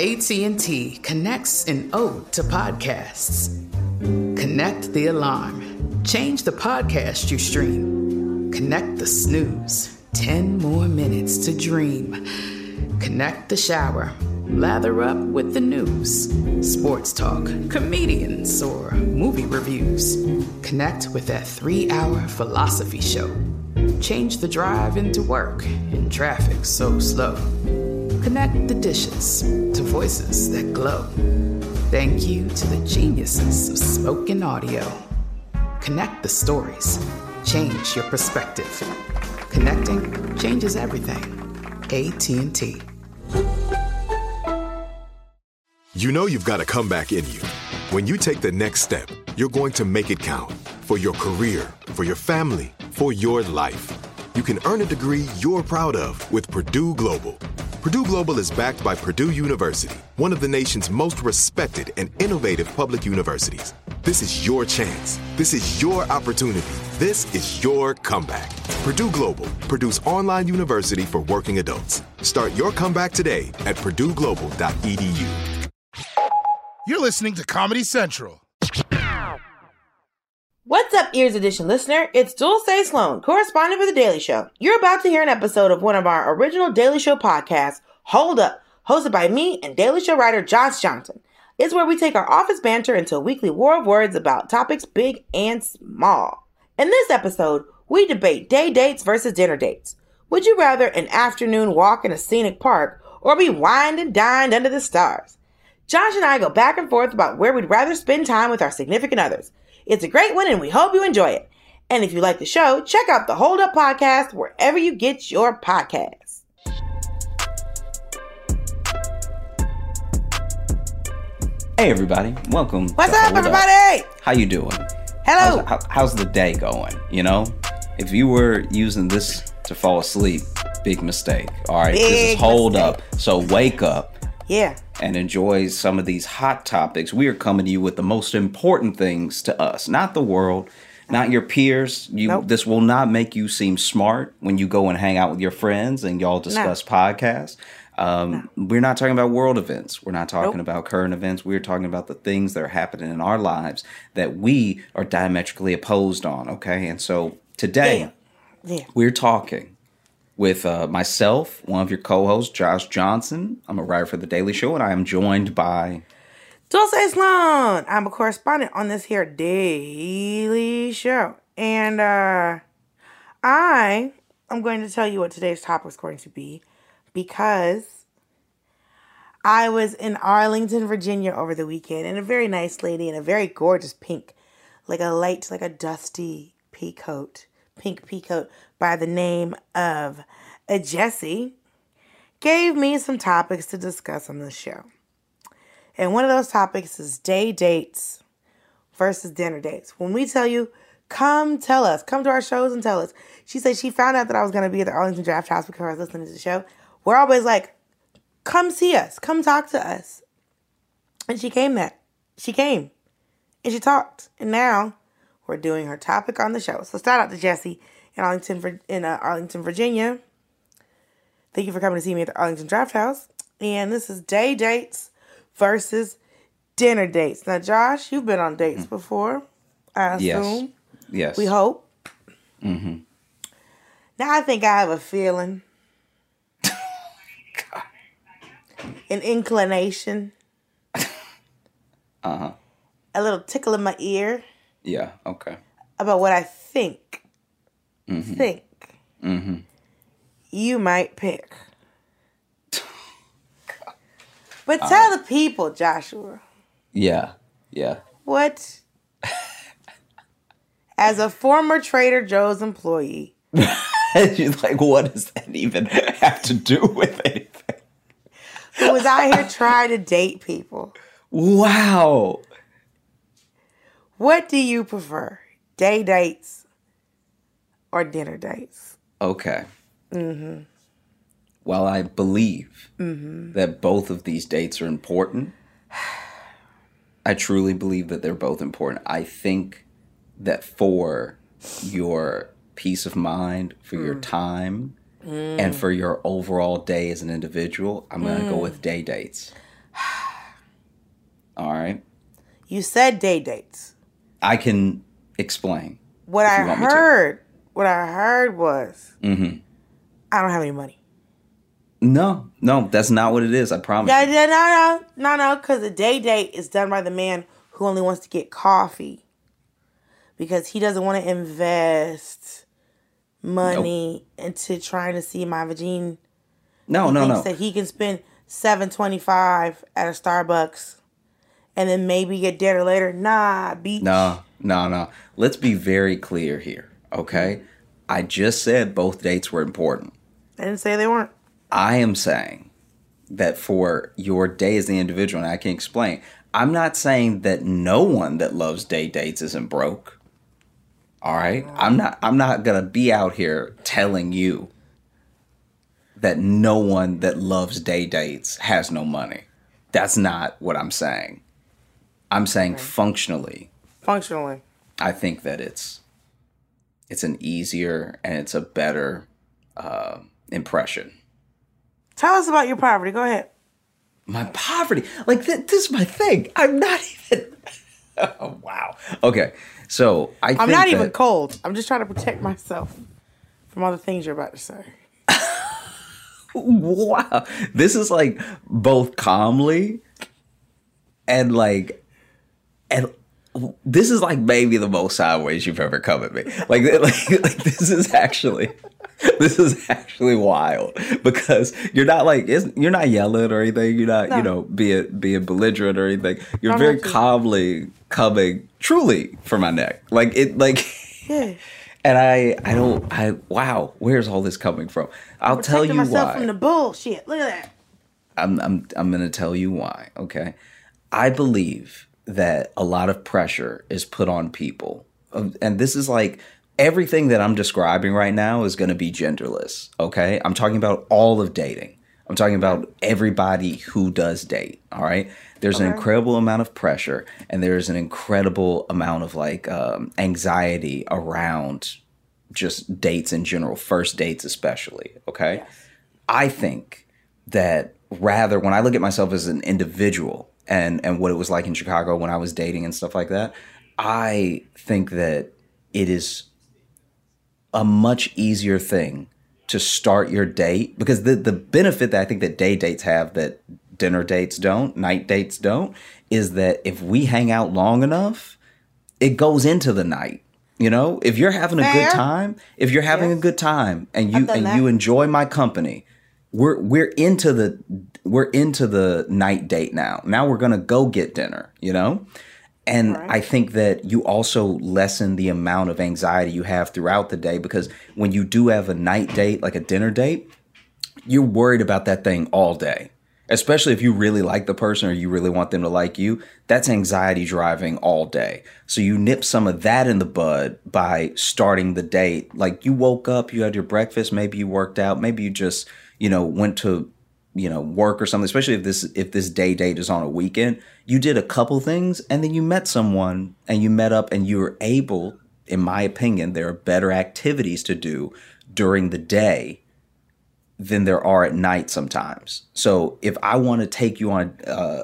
AT&T connects an ode to podcasts. Connect the alarm. Change the podcast you stream. Connect the snooze. 10 more minutes to dream. Connect the shower. Lather up with the news. Sports talk, comedians, or movie reviews. Connect with that 3-hour philosophy show. Change the drive into work in traffic so slow. Connect the dishes to voices that glow. Thank you to the geniuses of spoken audio. Connect the stories. Change your perspective. Connecting changes everything. AT&T. You know you've got a comeback in you. When you take the next step, you're going to make it count. For your career, for your family, for your life. You can earn a degree you're proud of with Purdue Global. Purdue Global is backed by Purdue University, one of the nation's most respected and innovative public universities. This is your chance. This is your opportunity. This is your comeback. Purdue Global, Purdue's online university for working adults. Start your comeback today at purdueglobal.edu. You're listening to Comedy Central. What's up, Ears Edition listener? It's Dulce Sloan, correspondent for The Daily Show. You're about to hear an episode of one of our original Daily Show podcasts, Hold Up, hosted by me and Daily Show writer Josh Johnson. It's where we take our office banter into a weekly war of words about topics big and small. In this episode, we debate day dates versus dinner dates. Would you rather an afternoon walk in a scenic park or be wined and dined under the stars? Josh and I go back and forth about where we'd rather spend time with our significant others. It's a great one and we hope you enjoy it. And if you like the show, check out the Hold Up podcast wherever you get your podcasts. Hey everybody, welcome. What's up, everybody? How you doing? Hello. How's the day going? You know, if you were using this to fall asleep, big mistake. All right, this is Hold Up. So wake up. Yeah. And enjoy some of these hot topics. We are coming to you with the most important things to us, not the world, not your peers. Nope. This will not make you seem smart when you go and hang out with your friends and y'all discuss podcasts. We're not talking about world events. We're not talking about current events. We're talking about the things that are happening in our lives that we are diametrically opposed on. Okay. And so today we're talking with myself, one of your co-hosts, Josh Johnson. I'm a writer for The Daily Show, and I am joined by Dulce Sloan. I'm a correspondent on this here Daily Show. And I am going to tell you what today's topic is going to be because I was in Arlington, Virginia over the weekend, and a very nice lady in a very gorgeous pink, like a dusty pink peacoat by the name of Jessie, gave me some topics to discuss on the show. And one of those topics is day dates versus dinner dates. When we tell you, come tell us, come to our shows and tell us. She said she found out that I was going to be at the Arlington Draft House because I was listening to the show. We're always like, come see us, come talk to us. And she came and she talked. And now we're doing her topic on the show. So shout out to Jessie in Arlington, Virginia. Thank you for coming to see me at the Arlington Draft House. And this is day dates versus dinner dates. Now, Josh, you've been on dates before, I assume. Yes. We hope. Mm-hmm. Now, I think I have a feeling. An inclination. Uh-huh. A little tickle in my ear. Yeah, okay. About what I think. Mm-hmm. You might pick. But tell the people, Joshua. Yeah. What? As a former Trader Joe's employee. She's like, what does that even have to do with anything? Who was out here trying to date people. Wow. What do you prefer? Day dates or dinner dates? Okay. Mm-hmm. While I believe that both of these dates are important, I truly believe that they're both important. I think that for your peace of mind, for your time, and for your overall day as an individual, I'm going to go with day dates. All right. You said day dates. I can explain. What I heard was, I don't have any money. No, that's not what it is. I promise. No, because a day date is done by the man who only wants to get coffee because he doesn't want to invest money into trying to see my vagina. No. That he can spend $7.25 at a Starbucks and then maybe get dinner later. Nah, beach. No. Let's be very clear here, okay? I just said both dates were important. I didn't say they weren't. I am saying that for your day as the individual, and I can explain, I'm not saying that no one that loves day dates isn't broke. All right? I'm not going to be out here telling you that no one that loves day dates has no money. That's not what I'm saying. I'm saying functionally. I think that it's an easier and it's a better impression. Tell us about your poverty. Go ahead. My poverty? Like, this is my thing. I'm not even... Oh, wow. Okay, so I'm not even cold. I'm just trying to protect myself from all the things you're about to say. Wow. This is like both calmly and this is like maybe the most sideways you've ever come at me. Like this is actually wild because you're not yelling or anything. You're not, being belligerent or anything. You're very calmly coming truly for my neck. Yeah. And wow, where's all this coming from? I'll tell you why. I'm protecting myself from the bullshit. Look at that. I'm going to tell you why, okay? I believe that a lot of pressure is put on people. And this is like everything that I'm describing right now is going to be genderless, okay? I'm talking about all of dating. I'm talking about everybody who does date, all right? There's an incredible amount of pressure and there's an incredible amount of anxiety around just dates in general, first dates especially, okay? Yes. I think that rather when I look at myself as an individual and what it was like in Chicago when I was dating and stuff like that, I think that it is a much easier thing to start your date because the benefit that I think that day dates have that dinner dates don't, night dates don't, is that if we hang out long enough, it goes into the night. You know, if you're having a good time, a good time and you enjoy my company, we're into the night date now. Now we're going to go get dinner, you know? And I think that you also lessen the amount of anxiety you have throughout the day because when you do have a night date, like a dinner date, you're worried about that thing all day. Especially if you really like the person or you really want them to like you, that's anxiety driving all day. So you nip some of that in the bud by starting the date. Like you woke up, you had your breakfast, maybe you worked out, maybe you just, went to, work or something, especially if this day date is on a weekend. You did a couple things and then you met someone and you met up and you were able, in my opinion, there are better activities to do during the day than there are at night sometimes. So if I want to take you on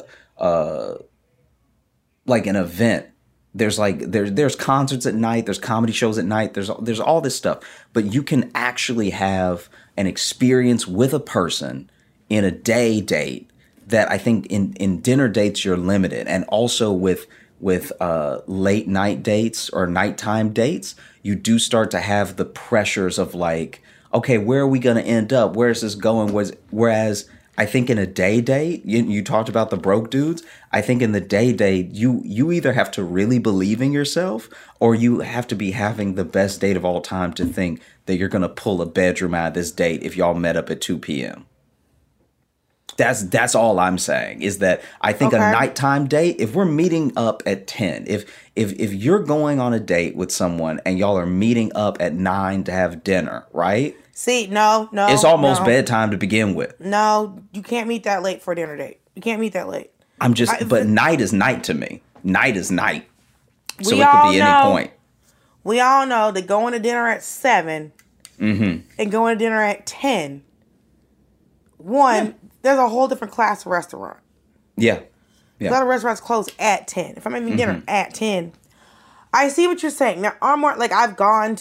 like an event, there's concerts at night, there's comedy shows at night, there's all this stuff, but you can actually have an experience with a person in a day date that I think in dinner dates you're limited, and also with late night dates or nighttime dates, you do start to have the pressures of like, okay, where are we going to end up? Where is this going? Whereas I think in a day date, you talked about the broke dudes. I think in the day date, you either have to really believe in yourself or you have to be having the best date of all time to think that you're going to pull a bedroom out of this date if y'all met up at 2 p.m. That's all I'm saying is that I think a nighttime date, if we're meeting up at 10, if you're going on a date with someone and y'all are meeting up at 9 to have dinner, right? See, no. It's almost bedtime to begin with. No, you can't meet that late for a dinner date. You can't meet that late. But night is night to me. Night is night. So it could be any point. We all know that going to dinner at 7 and going to dinner at 10, there's a whole different class of restaurant. Yeah. A lot of restaurants close at 10. If I'm having dinner at 10, I see what you're saying. There are more, like, I've had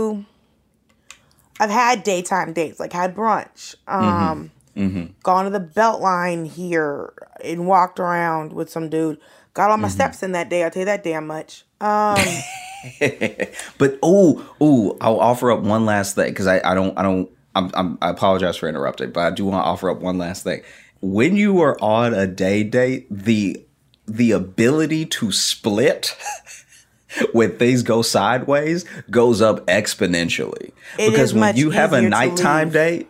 daytime dates, like had brunch, gone to the Beltline here and walked around with some dude. Got all my steps in that day, I'll tell you that damn much. But I'll offer up one last thing, because I apologize for interrupting, but I do want to offer up one last thing. When you are on a day date, the ability to split when things go sideways goes up exponentially. Because when you have a nighttime date,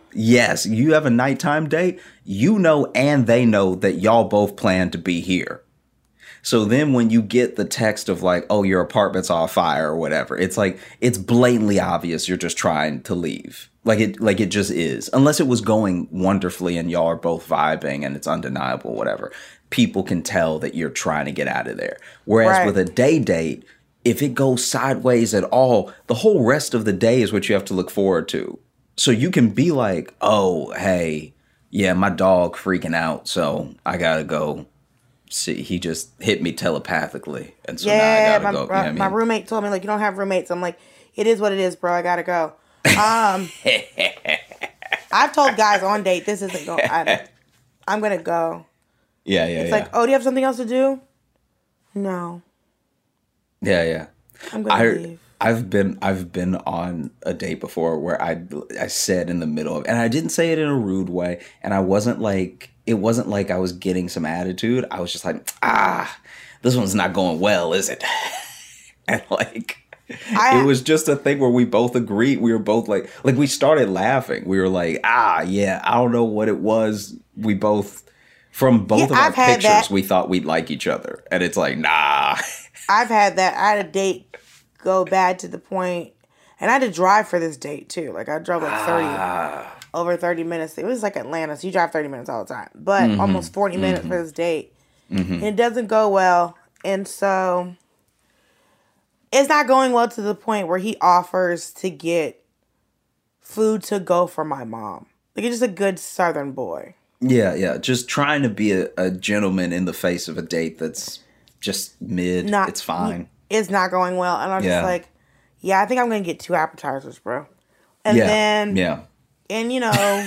you know and they know that y'all both plan to be here. So then when you get the text of like, oh, your apartment's on fire or whatever, it's like, it's blatantly obvious you're just trying to leave. Like it just is. Unless it was going wonderfully and y'all are both vibing and it's undeniable, whatever. People can tell that you're trying to get out of there. Whereas with a day date, if it goes sideways at all, the whole rest of the day is what you have to look forward to. So you can be like, oh, hey, yeah, my dog freaking out, so I gotta go. See, he just hit me telepathically, and so now I gotta go. You know what I mean? My roommate told me, like, you don't have roommates. I'm like, it is what it is, bro. I gotta go. I've told guys on date, this isn't going. I'm gonna go. Yeah. It's like, oh, do you have something else to do? No. Yeah. I'm gonna leave. I've been on a date before where I said in the middle of, and I didn't say it in a rude way, and it wasn't like I was getting some attitude. I was just like, this one's not going well, is it? And like, it was just a thing where we both agreed. We were both like we started laughing. We were like, yeah, I don't know what it was. We both, from both of our pictures, we thought we'd like each other. And it's like, nah. I've had that. I had a date go bad to the point, and I had to drive for this date too. Like I drove like over 30 minutes. It was like Atlanta, so you drive 30 minutes all the time. But almost 40 minutes for this date. And it doesn't go well. And so it's not going well to the point where he offers to get food to go for my mom. Like, he's just a good Southern boy. Yeah. Just trying to be a gentleman in the face of a date that's just mid. It's fine. It's not going well. And I'm just like, I think I'm going to get 2 appetizers, bro. And then, and you know,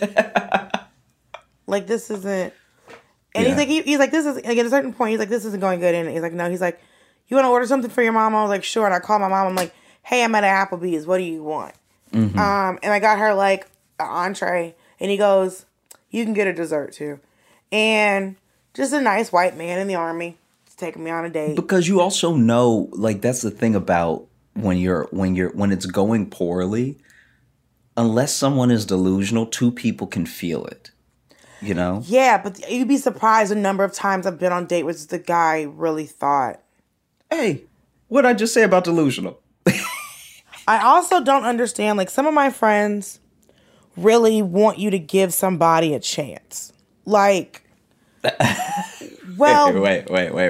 like, this isn't, and he's like, this is, like, at a certain point, he's like, this isn't going good. And he's like, no, he's like, you want to order something for your mom? I was like, sure. And I called my mom. I'm like, hey, I'm at Applebee's. What do you want? And I got her like an entree. And he goes, you can get a dessert too. And just a nice white man in the Army taking me on a date. Because you also know, like, that's the thing about when it's going poorly, unless someone is delusional, 2 people can feel it. You know? Yeah, but you'd be surprised the number of times I've been on date with the guy really thought. Hey, what'd I just say about delusional? I also don't understand, like, some of my friends really want you to give somebody a chance. Like, well... Wait.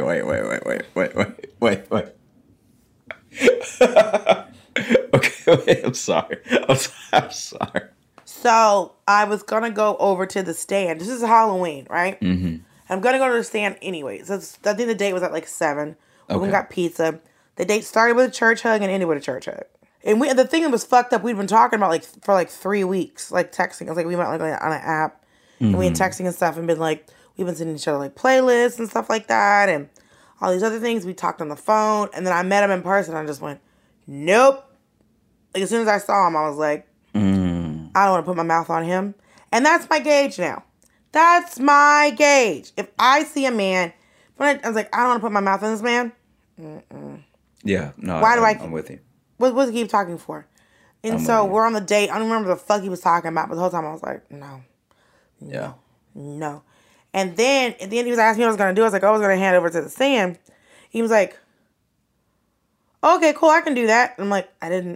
Okay, wait, I'm sorry. I'm sorry. So, I was going to go over to the stand. This is Halloween, right? I'm going to go to the stand anyway. So, I think the date was at like 7. We got pizza. The date started with a church hug and ended with a church hug. And the thing that was fucked up, we'd been talking about like for like 3 weeks, like texting. It was like we went like on an app and we had texting and stuff and been like, we've been sending each other like playlists and stuff like that and all these other things. We talked on the phone and then I met him in person. I just went, nope. Like as soon as I saw him, I was like, I don't want to put my mouth on him. And that's my gauge now. That's my gauge. If I see a man, I was like, I don't want to put my mouth on this man. Yeah, no, I'm with you. What does he keep talking for? And so we're on the date. I don't remember the fuck he was talking about, but the whole time I was like, no. And then at the end he was asking me what I was going to do. I was like, I was going to hand over to the stand. He was like, okay, cool, I can do that. And I'm like, I think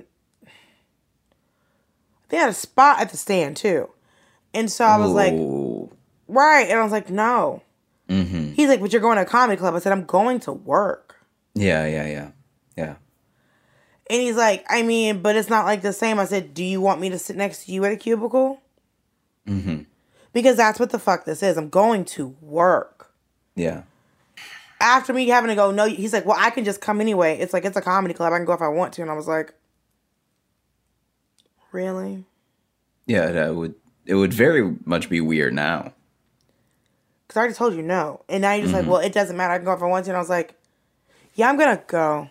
I had a spot at the stand too. And so I was like, right. And I was like, no. He's like, but you're going to a comedy club. I said, I'm going to work. Yeah. And he's like, I mean, but it's not like the same. I said, do you want me to sit next to you at a cubicle? Because that's what the fuck this is. I'm going to work. Yeah. after me having to go, no, he's like, well, I can just come anyway. It's like, it's a comedy club. I can go if I want to. And I was like, really? Yeah, it would very much be weird now. Because I already told you no. And now you're just like, well, it doesn't matter. I can go if I want to. And I was like, yeah, I'm going to go.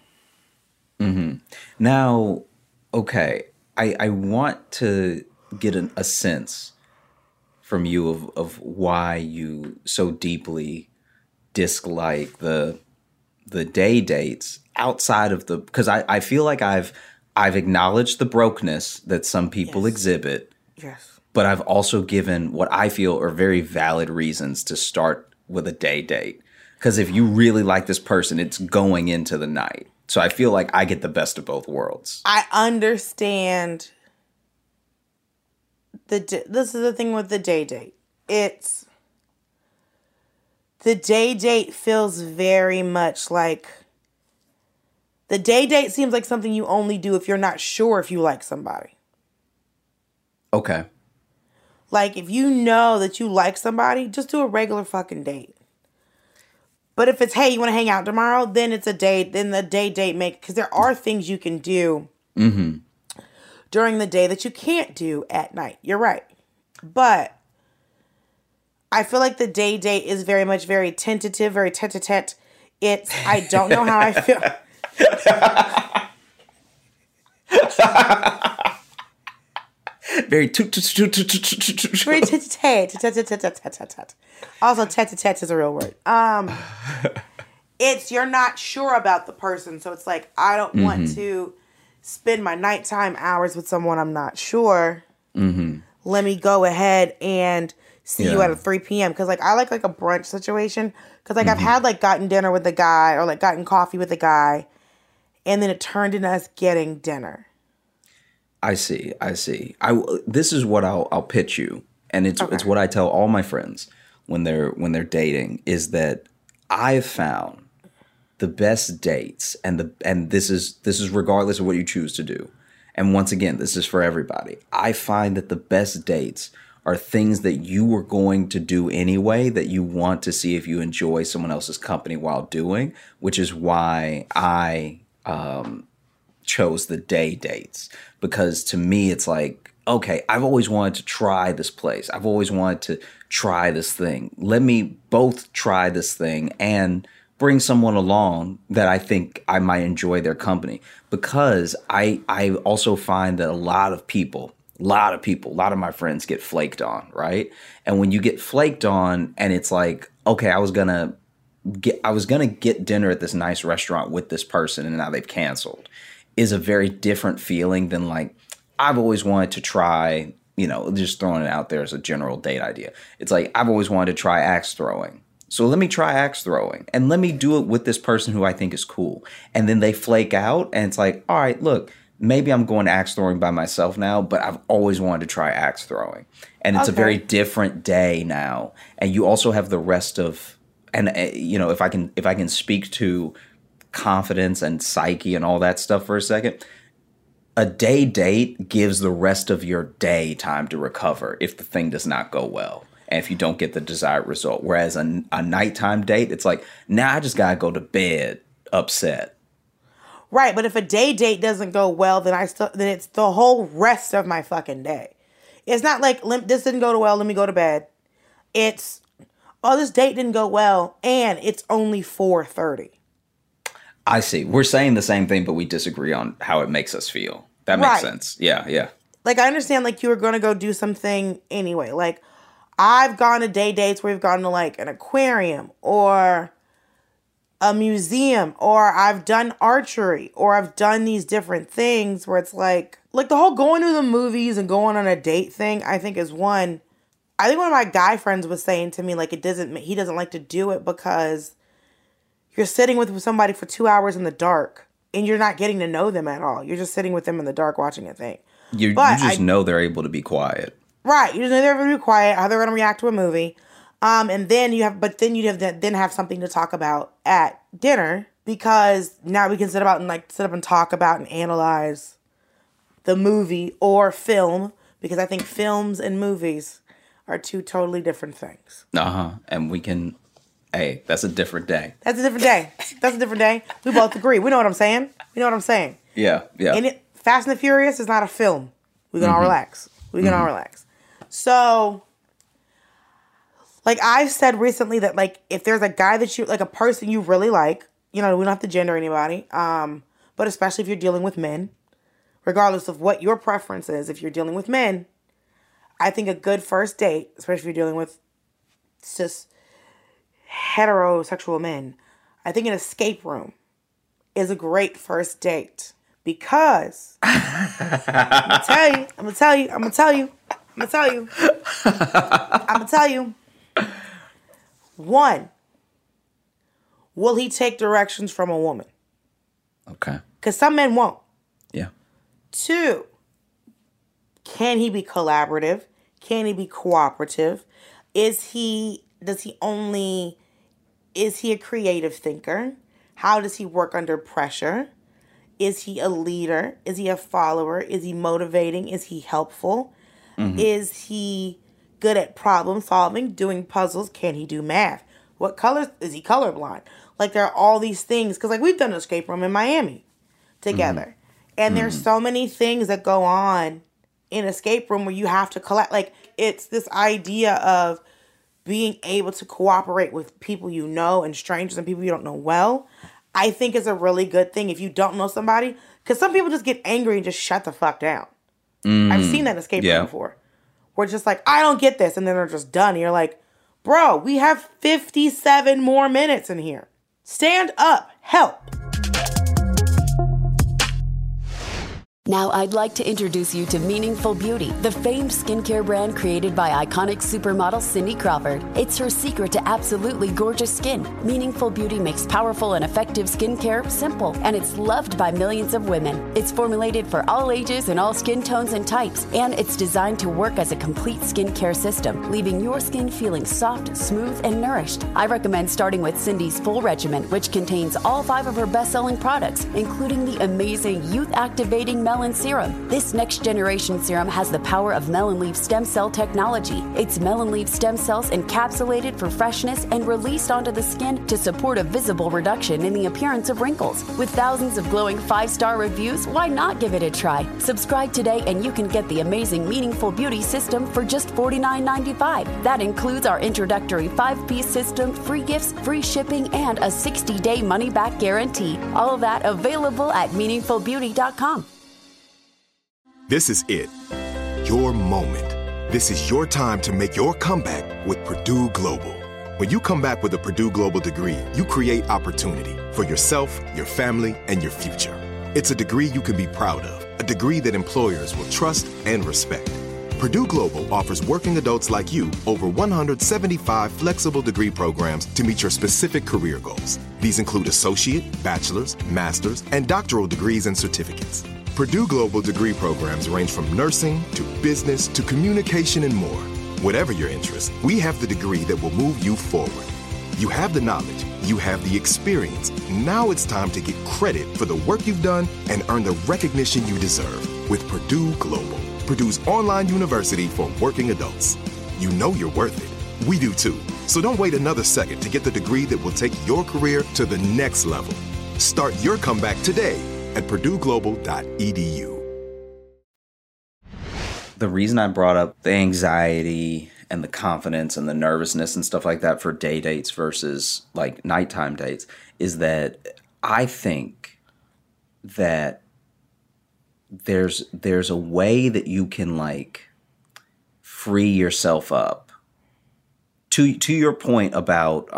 Now, okay, I want to get a sense from you of why you so deeply dislike the day dates outside of because I feel like I've acknowledged the brokenness that some people exhibit. Yes. But I've also given what I feel are very valid reasons to start with a day date. Because if you really like this person, it's going into the night. So I feel like I get the best of both worlds. I understand. This is the thing with the day date. The day date feels very much like, the day date seems like something you only do if you're not sure if you like somebody. Okay. Like, if you know that you like somebody, just do a regular fucking date. But if it's, hey, you want to hang out tomorrow, then it's a date. Then the day date because there are things you can do during the day that you can't do at night. You're right. But I feel like the day date is very tentative, very tete-a-tete. I don't know how I feel. Very very tete-a-tete. Also, tete-a-tete is a real word. You're not sure about the person, so it's like, I don't want to spend my nighttime hours with someone I'm not sure. Let me go ahead and see you at 3 p.m. Because, like, I like a brunch situation. Because, like, I've had, like, gotten dinner with a guy or, like, gotten coffee with a guy. And then it turned into us getting dinner. I see. This is what I'll pitch you. And it's what I tell all my friends when they're dating, is that I've found the best dates, and this is regardless of what you choose to do. And once again, this is for everybody. I find that the best dates are things that you were going to do anyway, that you want to see if you enjoy someone else's company while doing, which is why I chose the day dates. Because to me, it's like, okay, I've always wanted to try this place. I've always wanted to try this thing. Let me both try this thing and bring someone along that I think I might enjoy their company. Because I also find that a lot of my friends get flaked on, right? And when you get flaked on and it's like, okay, I was gonna get dinner at this nice restaurant with this person and now they've canceled, is a very different feeling than like, I've always wanted to try, just throwing it out there as a general date idea. It's like, I've always wanted to try axe throwing. So let me try axe throwing and let me do it with this person who I think is cool. And then they flake out and it's like, all right, look, maybe I'm going axe throwing by myself now, but I've always wanted to try axe throwing. And it's a very different day now. And you also have the rest of, and if I can speak to confidence and psyche and all that stuff for a second, a day date gives the rest of your day time to recover if the thing does not go well and if you don't get the desired result. Whereas a nighttime date, it's like, now I just gotta go to bed upset. Right, but if a day date doesn't go well, then it's the whole rest of my fucking day. It's not like, this didn't go well, let me go to bed. It's, this date didn't go well, and it's only 4:30. I see. We're saying the same thing, but we disagree on how it makes us feel. That makes sense. Yeah. Like, I understand, like, you were going to go do something anyway. Like, I've gone to day dates where we've gone to, like, an aquarium or a museum, or I've done archery, or I've done these different things where it's like the whole going to the movies and going on a date thing, I think is one. I think one of my guy friends was saying to me, like, he doesn't like to do it because you're sitting with somebody for 2 hours in the dark and you're not getting to know them at all. You're just sitting with them in the dark watching a thing. You just know they're able to be quiet. Right. You just know they're able to be quiet, how they're going to react to a movie. And then you'd have something to talk about at dinner, because now we can sit up and talk about and analyze the movie or film, because I think films and movies are two totally different things. And we can Hey, that's a different day. That's a different day. That's a different day. We both agree. We know what I'm saying. We know what I'm saying. Yeah. And Fast and the Furious is not a film. We can all relax. We can all relax. So, like I've said recently that like if there's a guy that you like, a person you really like, we don't have to gender anybody, but especially if you're dealing with men, regardless of what your preference is, if you're dealing with men, I think a good first date, especially if you're dealing with cis heterosexual men, I think an escape room is a great first date because I'm gonna tell you. One, will he take directions from a woman? Okay. Because some men won't. Yeah. 2, can he be collaborative? Can he be cooperative? Is he a creative thinker? How does he work under pressure? Is he a leader? Is he a follower? Is he motivating? Is he helpful? Is he good at problem solving, doing puzzles? Can he do math? What colors? Is he colorblind? Like there are all these things. Because like we've done an escape room in Miami together. And there's so many things that go on in escape room where you have to collect. Like it's this idea of being able to cooperate with people you know and strangers and people you don't know well, I think is a really good thing if you don't know somebody. Because some people just get angry and just shut the fuck down. I've seen that escape room before. Where it's just like, I don't get this. And then they're just done. And you're like, bro, we have 57 more minutes in here. Stand up. Help. Now I'd like to introduce you to Meaningful Beauty, the famed skincare brand created by iconic supermodel Cindy Crawford. It's her secret to absolutely gorgeous skin. Meaningful Beauty makes powerful and effective skincare simple, and it's loved by millions of women. It's formulated for all ages and all skin tones and types, and it's designed to work as a complete skincare system, leaving your skin feeling soft, smooth, and nourished. I recommend starting with Cindy's full regimen, which contains all 5 of her best-selling products, including the amazing youth-activating Melon Serum. This next generation serum has the power of melon leaf stem cell technology. It's melon leaf stem cells encapsulated for freshness and released onto the skin to support a visible reduction in the appearance of wrinkles. With thousands of glowing 5-star reviews, why not give it a try? Subscribe today and you can get the amazing Meaningful Beauty system for just $49.95. That includes our introductory 5-piece system, free gifts, free shipping, and a 60-day money-back guarantee. All of that available at meaningfulbeauty.com. This is it. Your moment. This is your time to make your comeback with Purdue Global. When you come back with a Purdue Global degree, you create opportunity for yourself, your family, and your future. It's a degree you can be proud of, a degree that employers will trust and respect. Purdue Global offers working adults like you over 175 flexible degree programs to meet your specific career goals. These include associate, bachelor's, master's, and doctoral degrees and certificates. Purdue Global degree programs range from nursing to business to communication and more. Whatever your interest, we have the degree that will move you forward. You have the knowledge, you have the experience. Now it's time to get credit for the work you've done and earn the recognition you deserve with Purdue Global, Purdue's online university for working adults. You know you're worth it. We do too. So don't wait another second to get the degree that will take your career to the next level. Start your comeback today at purdueglobal.edu. The reason I brought up the anxiety and the confidence and the nervousness and stuff like that for day dates versus like nighttime dates is that I think that there's a way that you can like free yourself up. To your point about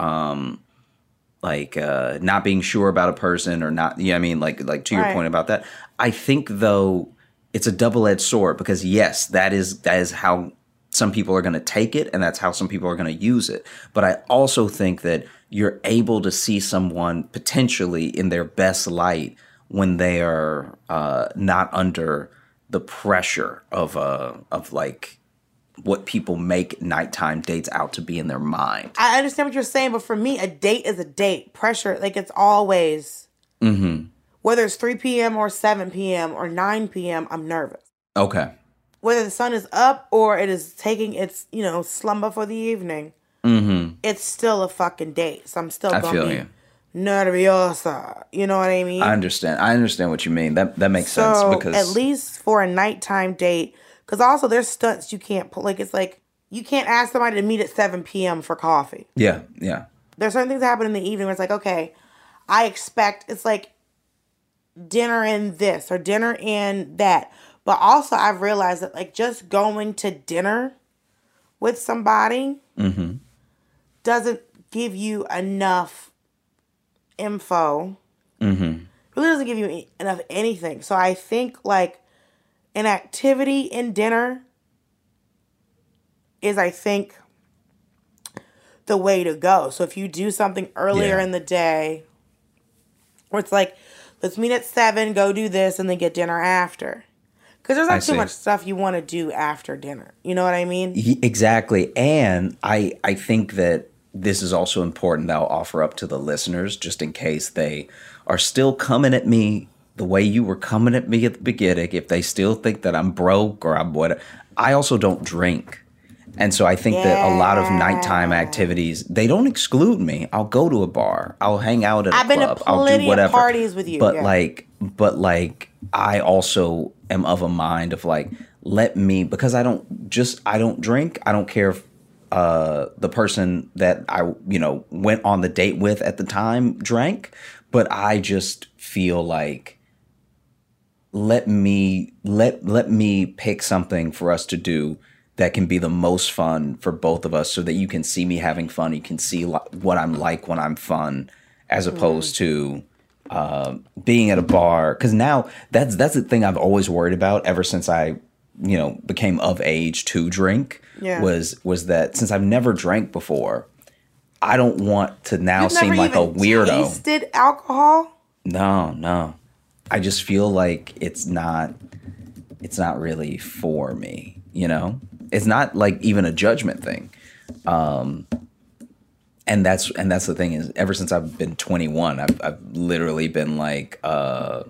not being sure about a person or not, you know what I mean? Like to your point about that. I think though it's a double-edged sword because yes, that is how some people are going to take it and that's how some people are going to use it. But I also think that you're able to see someone potentially in their best light when they are not under the pressure of like what people make nighttime dates out to be in their mind. I understand what you're saying, but for me, a date is a date. Pressure, like it's always, whether it's 3 p.m. or 7 p.m. or 9 p.m., I'm nervous. Okay. Whether the sun is up or it is taking its, slumber for the evening, it's still a fucking date. So I'm still I going feel to be you. nerviosa. You know what I mean? I understand what you mean. That makes sense because at least for a nighttime date, because also there's stunts you can't pull. Like, it's like you can't ask somebody to meet at 7 p.m. for coffee. Yeah. There's certain things that happen in the evening where it's like, okay, I expect it's like dinner and this or dinner and that. But also I've realized that like just going to dinner with somebody doesn't give you enough info. Really doesn't give you enough anything. So I think like an activity in dinner is, I think, the way to go. So if you do something earlier in the day, where it's like, let's meet at 7, go do this, and then get dinner after. Because there's not too much stuff you want to do after dinner. You know what I mean? Exactly. And I think that this is also important that I'll offer up to the listeners, just in case they are still coming at me the way you were coming at me at the beginning. If they still think that I'm broke or I'm what, I also don't drink. And so I think that a lot of nighttime activities, they don't exclude me. I'll go to a bar. I'll hang out at a club. I've been to plenty of parties with you. But like I also am of a mind of like, let me, because I don't drink. I don't care if the person that I, went on the date with at the time drank, but I just feel like let me pick something for us to do that can be the most fun for both of us, so that you can see me having fun. You can see what I'm like when I'm fun, as opposed to being at a bar. Because now that's the thing I've always worried about ever since I, became of age to drink. Yeah. Was that since I've never drank before, I don't want to now seem like a weirdo. Tasted alcohol? No. I just feel like it's not really for me. It's not like even a judgment thing. And that's the thing is, ever since I've been 21, I've literally been like, I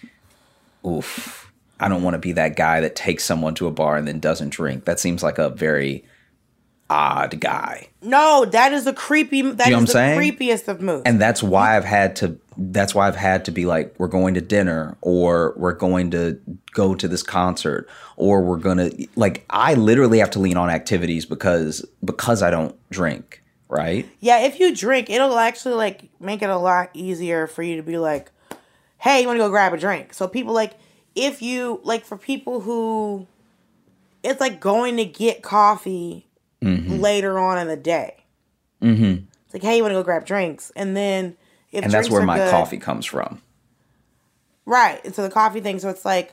don't want to be that guy that takes someone to a bar and then doesn't drink. That seems like a very odd guy. No, that is the creepiest of moves. And that's why I've had to be like, we're going to dinner, or we're going to go to this concert, or we're going to, like, I literally have to lean on activities because I don't drink, right? Yeah, if you drink, it'll actually like make it a lot easier for you to be like, hey, you want to go grab a drink? So people like, if you like, for people who, it's like going to get coffee later on in the day. It's like, hey, you want to go grab drinks? And then if and that's where my coffee comes from. Right. And so the coffee thing, so it's like,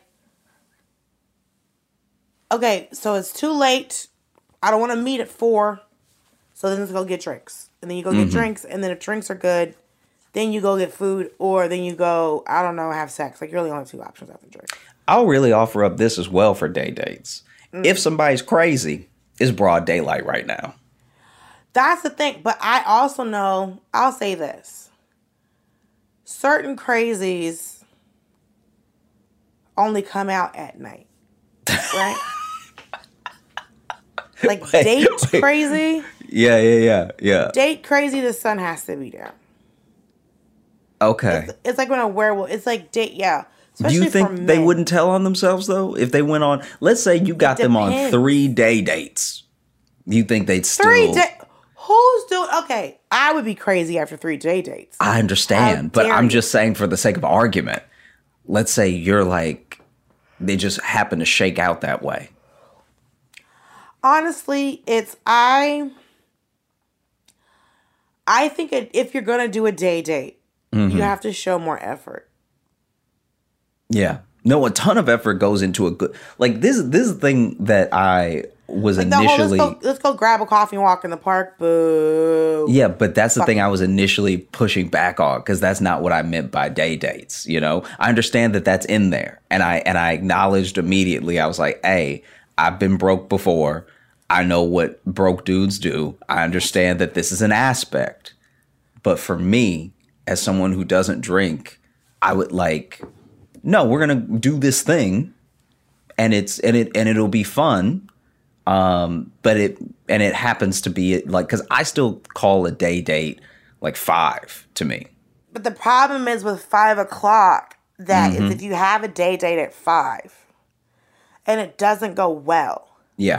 okay, so it's too late. I don't want to meet at 4. So then let's go get drinks. And then you go get drinks. And then if drinks are good, then you go get food. Or then you go, I don't know, have sex. Like, you really only have 2 options after drink. I'll really offer up this as well for day dates. If somebody's crazy, it's broad daylight right now. That's the thing. But I also know, I'll say this. Certain crazies only come out at night. Right? Like, date crazy? Yeah. Date crazy, the sun has to be down. Okay. It's like when a werewolf, it's like date, yeah. Especially do you think they wouldn't tell on themselves, though? If they went on, let's say you got them on 3-day dates. Do you think they'd still... 3 days? Who's doing... Okay, I would be crazy after 3-day dates. I understand, but I'm just saying for the sake of argument. Let's say you're like, they just happen to shake out that way. Honestly, I think if you're going to do a day date, you have to show more effort. Yeah. No, a ton of effort goes into a good... Like, this is the thing that I was like, initially... let's go grab a coffee and walk in the park. Boo. Yeah, but that's the thing I was initially pushing back on, because that's not what I meant by day dates, I understand that that's in there. And I acknowledged immediately. I was like, hey, I've been broke before. I know what broke dudes do. I understand that this is an aspect. But for me, as someone who doesn't drink, I would like... No, we're gonna do this thing, and it'll be fun, But it happens to be like, because I still call a day date like 5 to me. But the problem is with 5 o'clock that is if you have a day date at 5 and it doesn't go well. Yeah.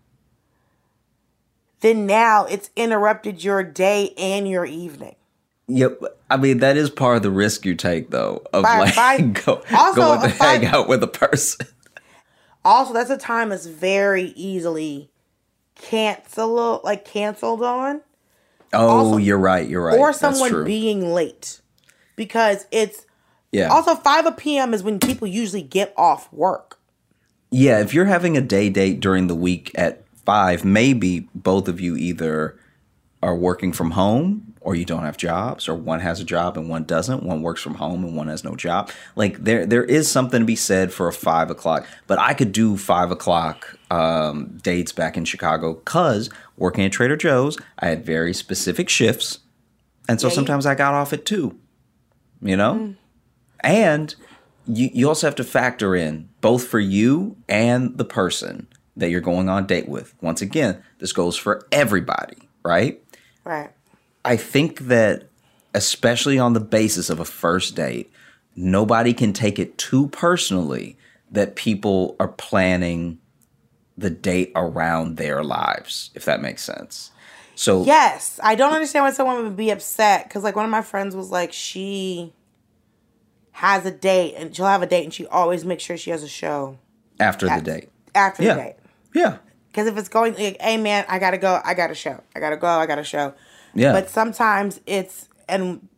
Then now it's interrupted your day and your evening. Yep. I mean, that is part of the risk you take, though, of going to hang out with a person. Also, that's a time that's very easily canceled on. Oh, also, you're right. Or someone being late. Because it's... Yeah. Also, 5 p.m. is when people usually get off work. Yeah, if you're having a day date during the week at 5, maybe both of you either are working from home or you don't have jobs, or one has a job and one doesn't. One works from home and one has no job. Like there is something to be said for a 5 o'clock. But I could do 5 o'clock dates back in Chicago because working at Trader Joe's, I had very specific shifts. And so sometimes I got off at 2, you know? Mm. And you also have to factor in, both for you and the person that you're going on a date with. Once again, this goes for everybody, right? Right. I think that, especially on the basis of a first date, nobody can take it too personally that people are planning the date around their lives, if that makes sense. So yes, I don't understand why someone would be upset, because like one of my friends was like, she has a date and she'll have a date and she always makes sure she has a show after the date. After the date. Yeah. Because if it's going, like, hey man, I gotta go, I got a show. I gotta go, I got a show. Yeah. But sometimes it's, and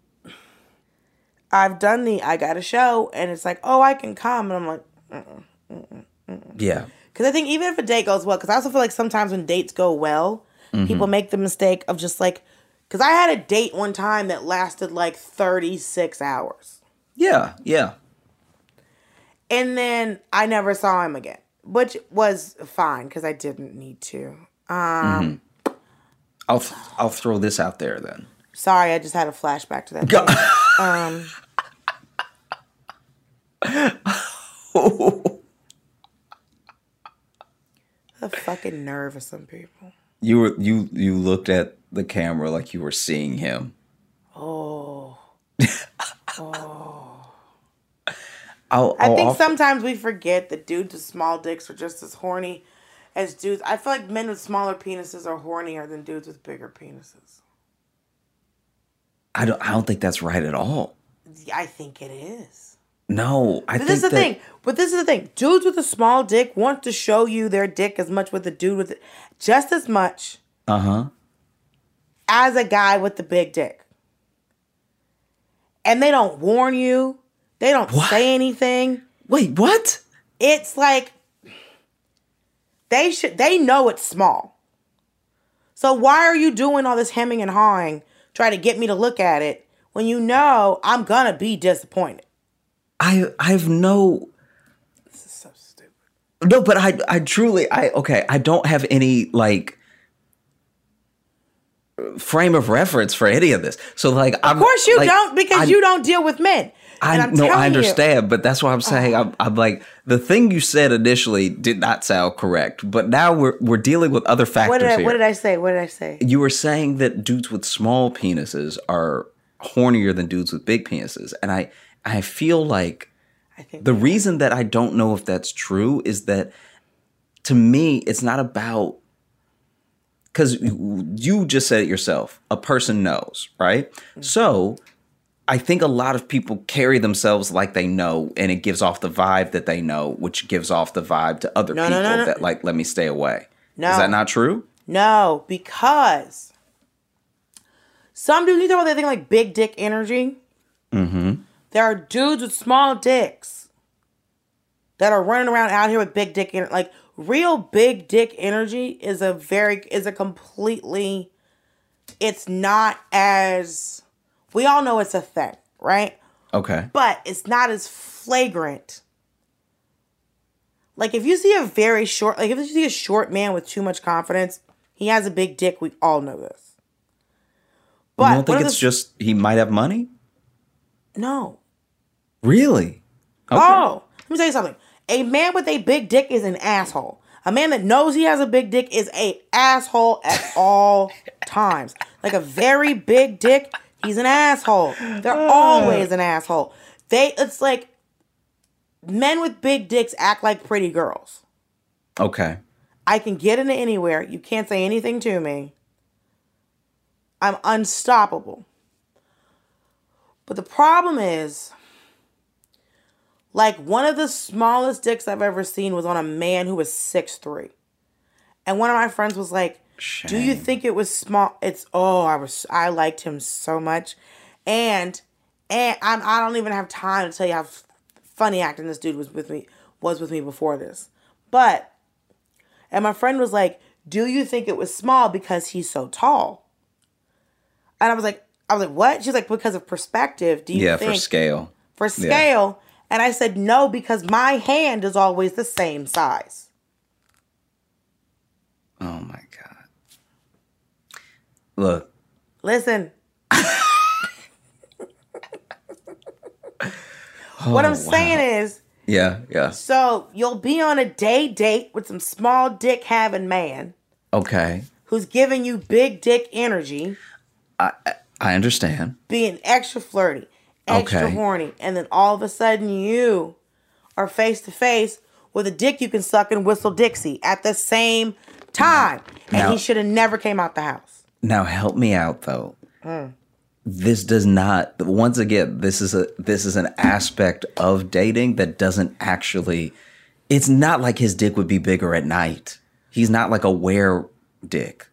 I've done I got a show, and it's like, oh, I can come. And I'm like, Yeah. Because I think even if a date goes well, because I also feel like sometimes when dates go well, people make the mistake of just like, because I had a date one time that lasted like 36 hours. Yeah, yeah. And then I never saw him again, which was fine because I didn't need to. I'll throw this out there then. Sorry, I just had a flashback to that. The fucking nerve of some people. You looked at the camera like you were seeing him. Oh. I think sometimes we forget that dudes with small dicks are just as horny as dudes. I feel like men with smaller penises are hornier than dudes with bigger penises. I don't think that's right at all. I think it is. No, But this is the thing. Dudes with a small dick want to show you their dick as much with a dude with just as much. As a guy with the big dick. And they don't warn you. They don't say anything. Wait, what? It's like they know it's small. So why are you doing all this hemming and hawing, trying to get me to look at it when you know I'm gonna be disappointed? I've no. This is so stupid. No, but I truly I don't have any like frame of reference for any of this. So like, of course you don't, because you don't deal with men. I understand, but that's why I'm saying I'm like, the thing you said initially did not sound correct, but now we're dealing with other factors here. What did I say? You were saying that dudes with small penises are hornier than dudes with big penises, and I feel like the reason that I don't know if that's true is that, to me, it's not about, because you just said it yourself, a person knows, right? Mm-hmm. So I think a lot of people carry themselves like they know, and it gives off the vibe that they know, which gives off the vibe to other people that like, let me stay away. No. Is that not true? No, because some dudes, you know what they think, like big dick energy? Mm-hmm. There are dudes with small dicks that are running around out here with big dick energy. Like, real big dick energy it's not as, we all know it's a thing, right? Okay. But it's not as flagrant. Like, if you see if you see a short man with too much confidence, he has a big dick. We all know this. But you don't think it's just he might have money? No. Really? Okay. Oh, let me tell you something. A man with a big dick is an asshole. A man that knows he has a big dick is a asshole at all times. Like a very big dick, he's an asshole. They're always an asshole. It's like men with big dicks act like pretty girls. Okay. I can get into anywhere. You can't say anything to me. I'm unstoppable. But the problem is, like, one of the smallest dicks I've ever seen was on a man who was 6'3". And one of my friends was like, Shame. do you think it was small? I liked him so much. And I don't even have time to tell you how funny acting this dude was with me before this. And my friend was like, do you think it was small because he's so tall? And I was like, what? She's like, because of perspective. Do you think? Yeah, for scale. For scale. Yeah. And I said, no, because my hand is always the same size. Oh, my God. Look. Listen. What I'm saying is. Yeah. So you'll be on a date with some small dick having man. Okay. Who's giving you big dick energy. I understand. Being extra flirty. Extra horny, and then all of a sudden you are face to face with a dick you can suck and whistle Dixie at the same time. And he should have never came out the house. Now help me out though. This does not, once again, this is an aspect of dating that doesn't actually, it's not like his dick would be bigger at night. He's not like a were dick.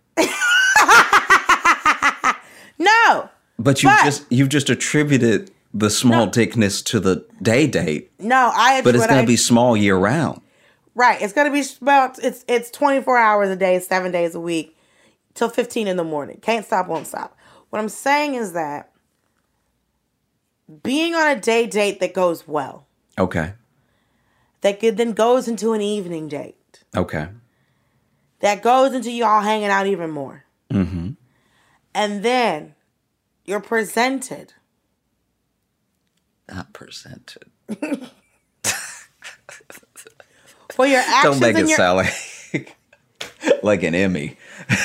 No. But you've just attributed the small dickness to the date. No, but it's going to be small year round. Right. It's going to be about, it's 24 hours a day, 7 days a week, till 15 in the morning. Can't stop, won't stop. What I'm saying is that being on a date that goes well. Okay. That then goes into an evening date. Okay. That goes into y'all hanging out even more. Mm-hmm. And then you're presented. Not presented. For your actions. Don't make it sound like an Emmy.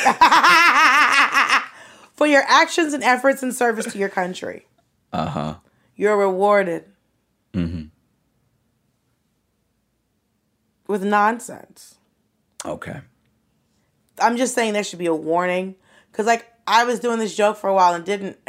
For your actions and efforts in service to your country. Uh-huh. You're rewarded. Mm-hmm. With nonsense. Okay. I'm just saying there should be a warning. Because, like, I was doing this joke for a while and it didn't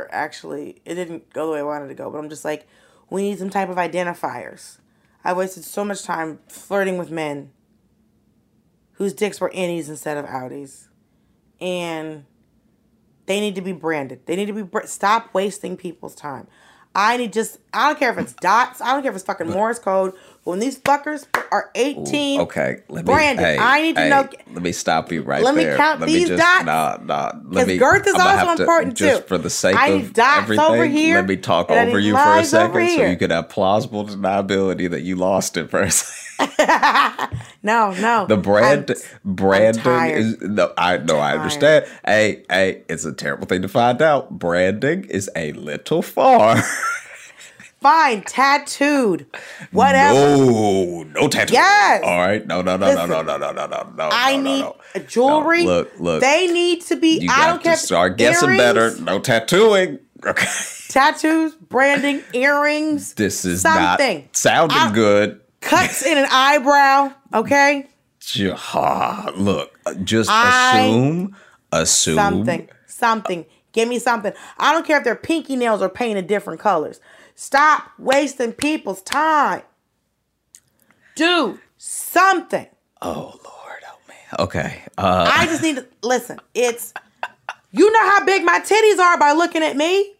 go the way I wanted to go. But I'm just like, we need some type of identifiers. I wasted so much time flirting with men whose dicks were innies instead of outies. And they need to be branded. They need to be stop wasting people's time. I don't care if it's dots. I don't care if it's fucking Morse code. When these fuckers are 18, okay, branded. I need to know. Let me stop you right there. Let me count these dots. Because girth is also important too. Just for the sake of everything, over here, let me talk over you for a second so you could have plausible deniability that you lost it for a second. No. The branding is I understand. Hey, it's a terrible thing to find out. Branding is a little far. Fine, tattooed, whatever. No tattoo. Yes. All right. No. I need jewelry. No, look. They need to be. I don't care. Start guessing better. No tattooing. Okay. Tattoos, branding, earrings. This is something. Not sounding good. Cuts in an eyebrow. Okay. Look. Just assume. Something. Give me something. I don't care if their pinky nails are painted different colors. Stop wasting people's time. Do something. Oh, Lord, help me. Okay. I just need to, listen, you know how big my titties are by looking at me?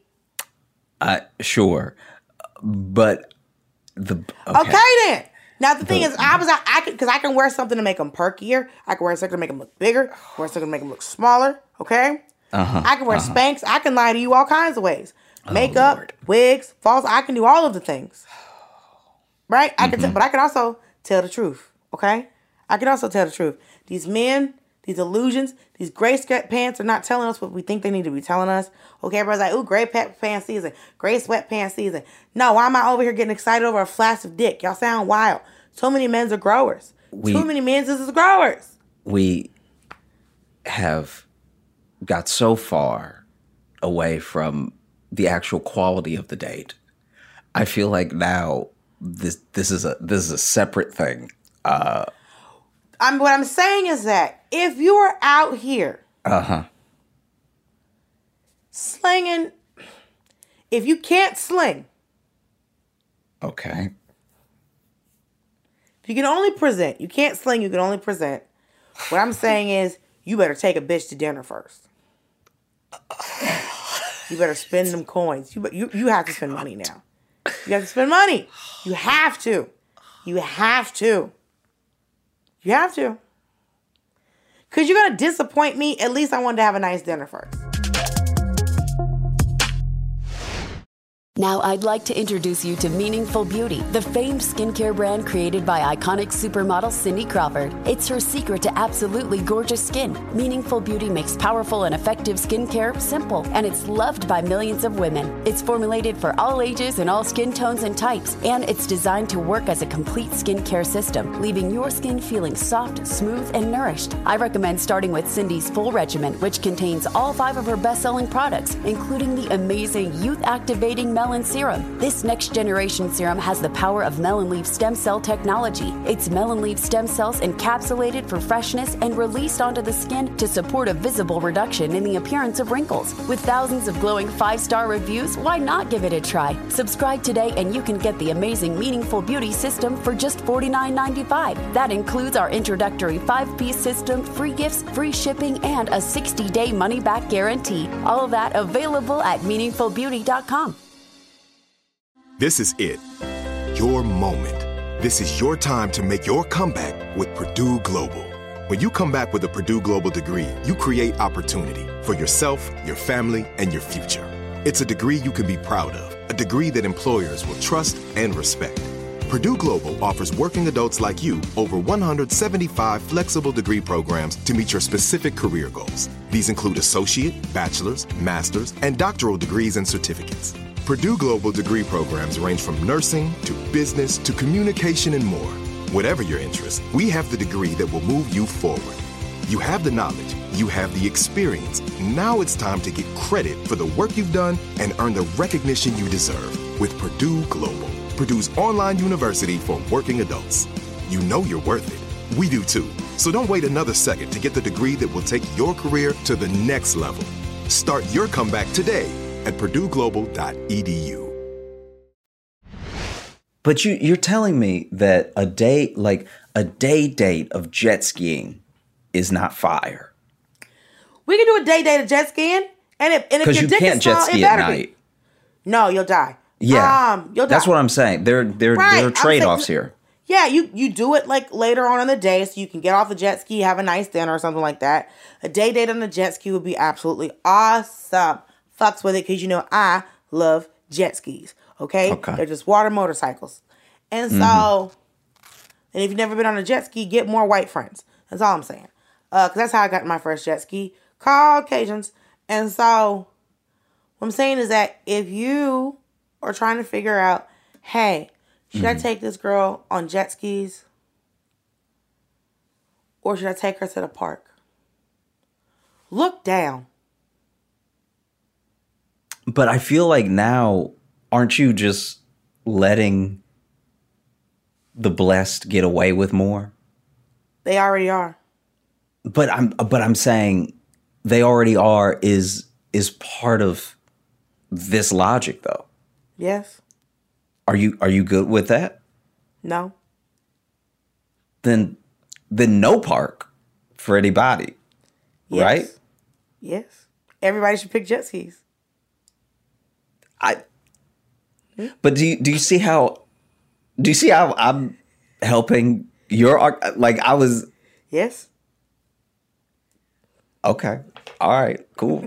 Sure. But Okay then. Now the thing is, because I can wear something to make them perkier. I can wear something to make them look bigger. I can wear something to make them look smaller. Okay? I can wear Spanx. I can lie to you all kinds of ways. Makeup, wigs, false. I can do all of the things. Right? I can, but I can also tell the truth. Okay? I can also tell the truth. These men, these illusions, these gray sweatpants are not telling us what we think they need to be telling us. Okay, everybody's like, ooh, gray pants season, gray sweatpants season. No, why am I over here getting excited over a flash of dick? Y'all sound wild. So many men's are growers. Too many men's is growers. We have got so far away from the actual quality of the date. I feel like now this is a separate thing. What I'm saying is that if you are out here slinging, if you can't sling, okay. If you can only present, you can't sling, you can only present. What I'm saying is, you better take a bitch to dinner first. You better spend them coins. You have to spend money now. You have to spend money. You have to. You have to. You have to. Because you're going to disappoint me. At least I wanted to have a nice dinner first. Now I'd like to introduce you to Meaningful Beauty, the famed skincare brand created by iconic supermodel Cindy Crawford. It's her secret to absolutely gorgeous skin. Meaningful Beauty makes powerful and effective skincare simple, and it's loved by millions of women. It's formulated for all ages and all skin tones and types, and it's designed to work as a complete skincare system, leaving your skin feeling soft, smooth, and nourished. I recommend starting with Cindy's full regimen, which contains all 5 of her best-selling products, including the amazing youth-activating Melon Serum. This next generation serum has the power of melon leaf stem cell technology. It's melon leaf stem cells encapsulated for freshness and released onto the skin to support a visible reduction in the appearance of wrinkles. With thousands of glowing 5-star reviews, why not give it a try? Subscribe today and you can get the amazing Meaningful Beauty system for just $49.95. That includes our introductory 5-piece system, free gifts, free shipping, and a 60-day money-back guarantee. All of that available at meaningfulbeauty.com. This is it. Your moment. This is your time to make your comeback with Purdue Global. When you come back with a Purdue Global degree, you create opportunity for yourself, your family, and your future. It's a degree you can be proud of, a degree that employers will trust and respect. Purdue Global offers working adults like you over 175 flexible degree programs to meet your specific career goals. These include associate, bachelor's, master's, and doctoral degrees and certificates. Purdue Global degree programs range from nursing to business to communication and more. Whatever your interest, we have the degree that will move you forward. You have the knowledge, you have the experience. Now it's time to get credit for the work you've done and earn the recognition you deserve with Purdue Global, Purdue's online university for working adults. You know you're worth it. We do too. So don't wait another second to get the degree that will take your career to the next level. Start your comeback today at purdueglobal.edu. But you're telling me that a day date of jet skiing is not fire. We can do a day date of jet skiing, and if your you dick can't is jet small, ski it at better night. be. No, you'll die. Yeah, you'll die. That's what I'm saying. There are trade-offs here. Yeah, you do it like later on in the day so you can get off the jet ski, have a nice dinner or something like that. A day date on the jet ski would be absolutely awesome. Fucks with it because I love jet skis. Okay? They're just water motorcycles. And so, and if you've never been on a jet ski, get more white friends. That's all I'm saying. Because that's how I got my first jet ski. Caucasians. And so, what I'm saying is that if you are trying to figure out, hey, should I take this girl on jet skis? Or should I take her to the park? Look down. But I feel like now, aren't you just letting the blessed get away with more? They already are. But I'm saying they already are is part of this logic though. Yes. Are you good with that? No. Then no park for anybody. Yes. Right? Yes. Everybody should pick jet skis. But do you see how I'm helping your like I was. Yes. Okay. All right. Cool.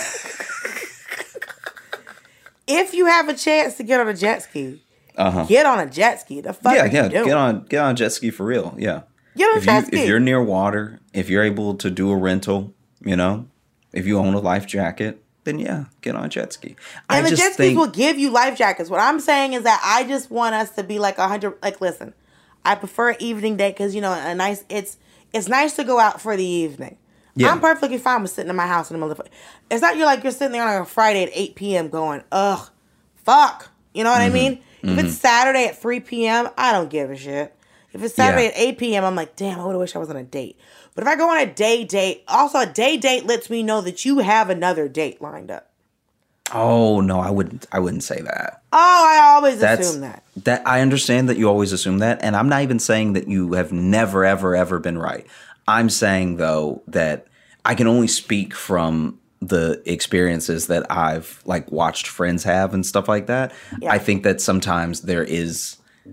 If you have a chance to get on a jet ski, get on a jet ski. The fuck are you doing? Get on a jet ski for real. Yeah. Get on a jet ski. If you're near water, if you're able to do a rental, if you own a life jacket, then yeah, get on a jet ski. And the jet skis will give you life jackets. What I'm saying is that I just want us to be like 100. Like, listen, I prefer an evening date because, you know, it's nice to go out for the evening. Yeah. I'm perfectly fine with sitting in my house in the middle of it's not you're sitting there on a Friday at 8 p.m. going, ugh, fuck. You know what I mean? If it's Saturday at 3 p.m., I don't give a shit. If it's Saturday at 8 p.m., I'm like, damn, I would have wished I was on a date. But if I go on a day date, also a day date lets me know that you have another date lined up. Oh, no, I wouldn't say that. Oh, I always assume that. That I understand that you always assume that, and I'm not even saying that you have never, ever, ever been right. I'm saying, though, that I can only speak from the experiences that I've, like, watched friends have and stuff like that. Yeah. I think that sometimes there is...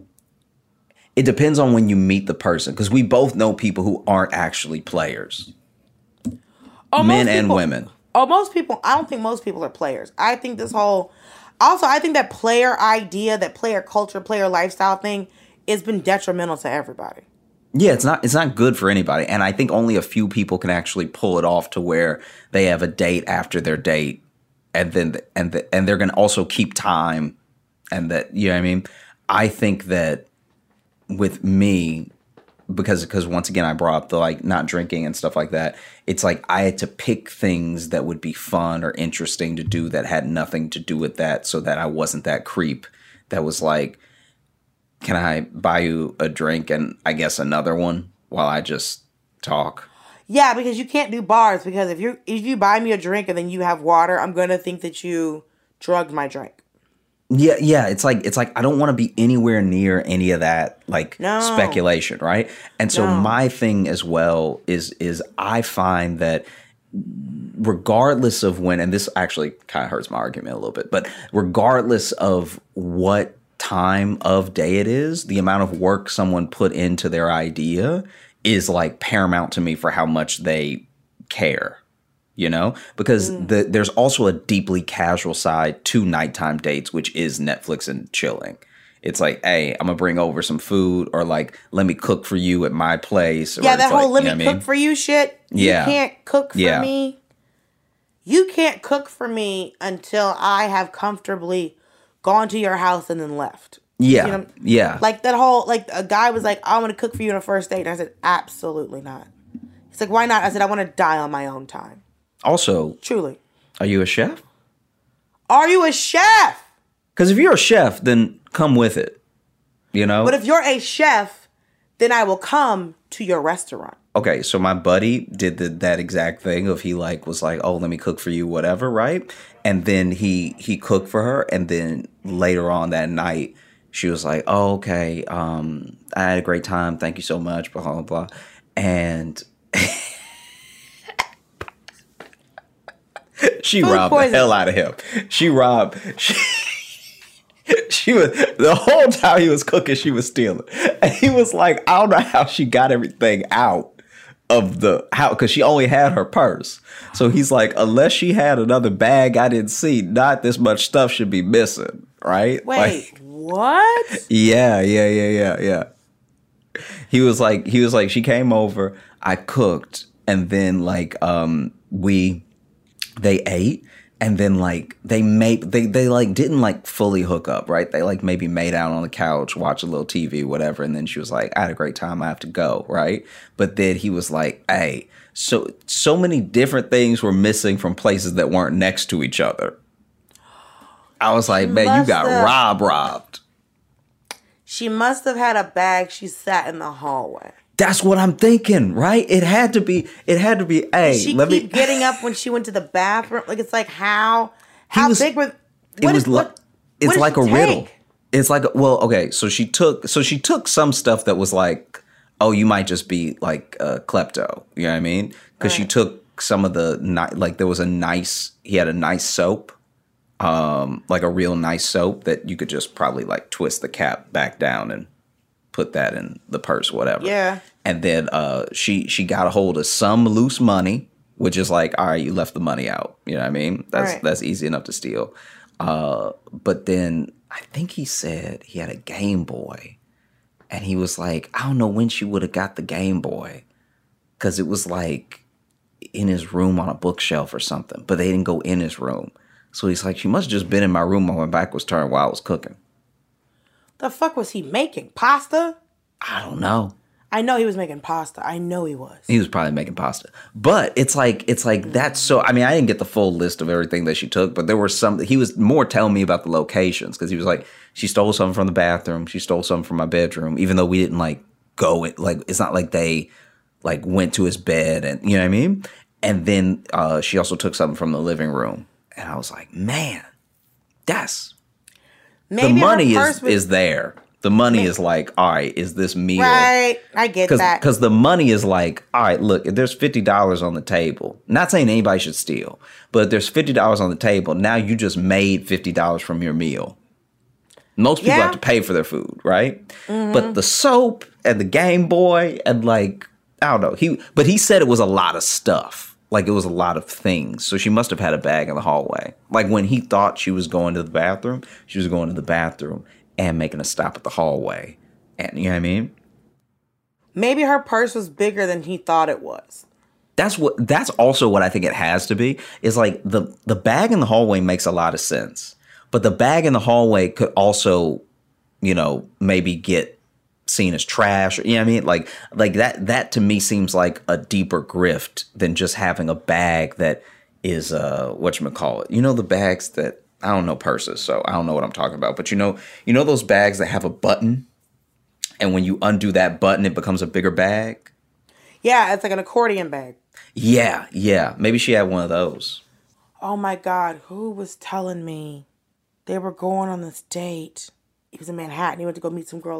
It depends on when you meet the person, because we both know people who aren't actually players. Men and women. Most people, I don't think most people are players. I think I think that player idea, that player culture, player lifestyle thing has been detrimental to everybody. Yeah, it's not good for anybody. And I think only a few people can actually pull it off to where they have a date after their date and then and they're going to also keep time and that, you know what I mean? I think that with me, because once again I brought up the like not drinking and stuff like that, it's like I had to pick things that would be fun or interesting to do that had nothing to do with that, so that I wasn't that creep that was like, can I buy you a drink and I guess another one while I just talk? Yeah, because you can't do bars, because if you buy me a drink and then you have water, I'm gonna think that you drugged my drink. Yeah. It's like I don't want to be anywhere near any of that speculation, right? And so my thing as well is I find that regardless of when, and this actually kind of hurts my argument a little bit, but regardless of what time of day it is, the amount of work someone put into their idea is like paramount to me for how much they care. You know, because there's also a deeply casual side to nighttime dates, which is Netflix and chilling. It's like, hey, I'm going to bring over some food, or like, let me cook for you at my place. Yeah, that whole let me cook for you shit. Yeah. You can't cook for me. You can't cook for me until I have comfortably gone to your house and then left. Yeah. You know? Yeah. Like that whole, like a guy was like, I'm going to cook for you on a first date. And I said, absolutely not. He's like, why not? I said, I want to die on my own time. Also, truly, are you a chef? Are you a chef? Because if you're a chef, then come with it, you know? But if you're a chef, then I will come to your restaurant. Okay, so my buddy did that exact thing of he like was like, oh, let me cook for you, whatever, right? And then he cooked for her, and then later on that night, she was like, oh, okay, I had a great time, thank you so much, blah, blah, blah. And... She robbed the hell out of him. She was the whole time he was cooking, she was stealing. And he was like, I don't know how she got everything out of the house, because she only had her purse. So he's like, unless she had another bag I didn't see, not this much stuff should be missing, right? Wait, what? Yeah. He was like, she came over, I cooked, and then like they ate, and then like they like didn't like fully hook up, right? They like maybe made out on the couch, watch a little TV, whatever, and then she was like, I had a great time, I have to go, right? But then he was like, hey, so many different things were missing from places that weren't next to each other. I was like, man, you got robbed. She must have had a bag she sat in the hallway. That's what I'm thinking, right? It had to be, hey, she keep getting up when she went to the bathroom. Like, it's like, how big were... It's like a riddle. It's like, okay, so she took some stuff that was like, oh, you might just be like a klepto. You know what I mean? Because she took some of the, like there was he had a nice soap, like a real nice soap that you could just probably like twist the cap back down and put that in the purse, whatever. Yeah. And then she got a hold of some loose money, which is like, all right, you left the money out. You know what I mean? That's easy enough to steal. But then I think he said he had a Game Boy. And he was like, I don't know when she would have got the Game Boy. Because it was like in his room on a bookshelf or something. But they didn't go in his room. So he's like, she must have just been in my room while my back was turned while I was cooking. The fuck was he making? Pasta? I don't know. I know he was making pasta. I know he was. He was probably making pasta. But it's like that's so, I mean, I didn't get the full list of everything that she took, but there were some, he was more telling me about the locations, because he was like, she stole something from the bathroom, she stole something from my bedroom, even though we didn't like go, like, it's not like they like went to his bed, and you know what I mean? And then she also took something from the living room. And I was like, man, that's, maybe the money is there. The money is like, all right, is this meal? Right, I get that. Because the money is like, all right, look, if there's $50 on the table, not saying anybody should steal, but if there's $50 on the table, now you just made $50 from your meal. Most people have to pay for their food, right? Mm-hmm. But the soap and the Game Boy and like, I don't know. He said it was a lot of stuff. Like it was a lot of things. So she must have had a bag in the hallway. Like when he thought she was going to the bathroom, she was going to the bathroom and making a stop at the hallway. And you know what I mean? Maybe her purse was bigger than he thought it was. That's also what I think it has to be. Is like the bag in the hallway makes a lot of sense. But the bag in the hallway could also, you know, maybe get seen as trash. You know what I mean? Like that to me seems like a deeper grift than just having a bag that is whatchamacallit. You know, the bags that, I don't know purses, so I don't know what I'm talking about. But you know those bags that have a button, and when you undo that button, it becomes a bigger bag? Yeah, it's like an accordion bag. Yeah. Maybe she had one of those. Oh my God, who was telling me they were going on this date? He was in Manhattan. He went to go meet some girl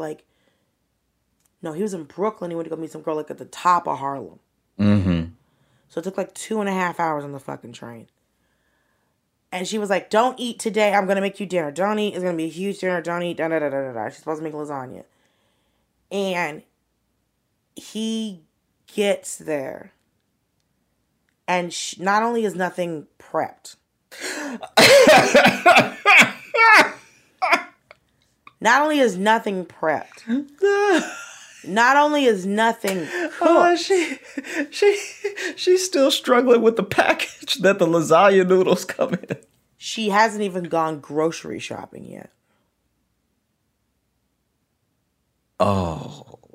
he was in Brooklyn. He went to go meet some girl at the top of Harlem. Mm-hmm. So it took like 2.5 hours on the fucking train. And she was like, don't eat today. I'm going to make you dinner. Don't eat. It's going to be a huge dinner. Don't eat. Da-da-da-da-da. She's supposed to make lasagna. And he gets there. And not only is nothing prepped. Not only is nothing prepped. Not only is nothing cooked. She's still struggling with the package that the lasagna noodles come in. She hasn't even gone grocery shopping yet. Oh,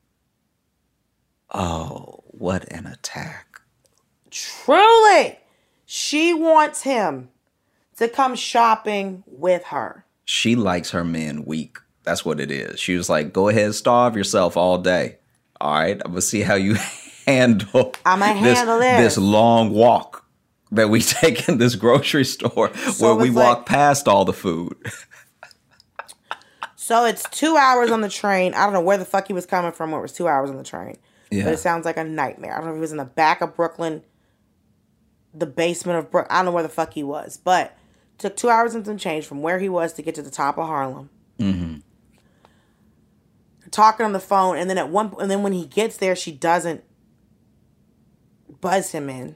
what an attack. Truly, she wants him to come shopping with her. She likes her men weak. That's what it is. She was like, go ahead, starve yourself all day. All right, I'm going to see how you handle this long walk that we take in this grocery store where we walk past all the food. So it's 2 hours on the train. I don't know where the fuck he was coming from where it was 2 hours on the train. Yeah. But it sounds like a nightmare. I don't know if he was in the back of Brooklyn, the basement of Brooklyn. I don't know where the fuck he was. But it took 2 hours and some change from where he was to get to the top of Harlem. Mm-hmm. Talking on the phone, and then when he gets there, she doesn't buzz him in.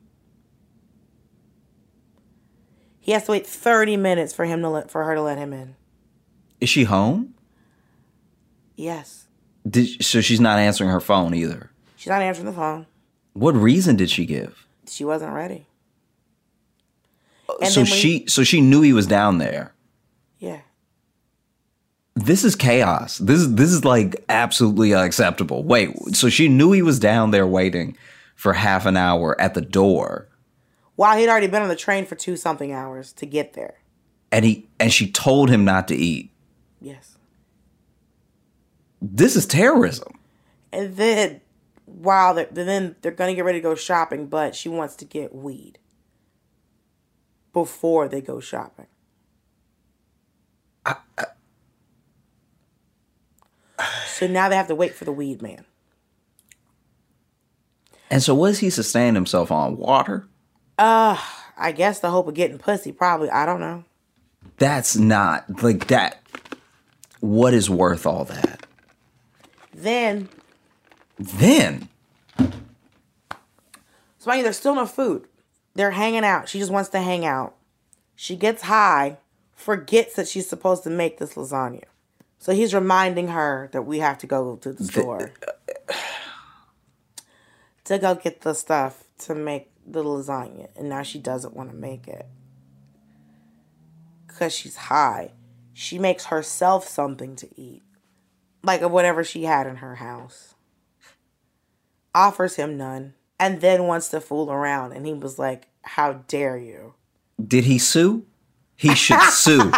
He has to wait 30 minutes for her to let him in. Is she home? Yes. So she's not answering her phone either. She's not answering the phone. What reason did she give? She wasn't ready. And so she knew he was down there. Yeah. This is chaos. This is like absolutely unacceptable. Wait, so she knew he was down there waiting for half an hour at the door. While he'd already been on the train for 2-something hours to get there. And she told him not to eat. Yes. This is terrorism. And then they're going to get ready to go shopping, but she wants to get weed before they go shopping. So now they have to wait for the weed man. And so what does he sustain himself on? Water? I guess the hope of getting pussy, probably. I don't know. That's not, like, that. What is worth all that? Then. So, there's still no food. They're hanging out. She just wants to hang out. She gets high, forgets that she's supposed to make this lasagna. So he's reminding her that we have to go to the store to go get the stuff to make the lasagna. And now she doesn't want to make it. Because she's high. She makes herself something to eat. like of whatever she had in her house. Offers him none. And then wants to fool around. And he was like, how dare you? Did he sue? He should sue.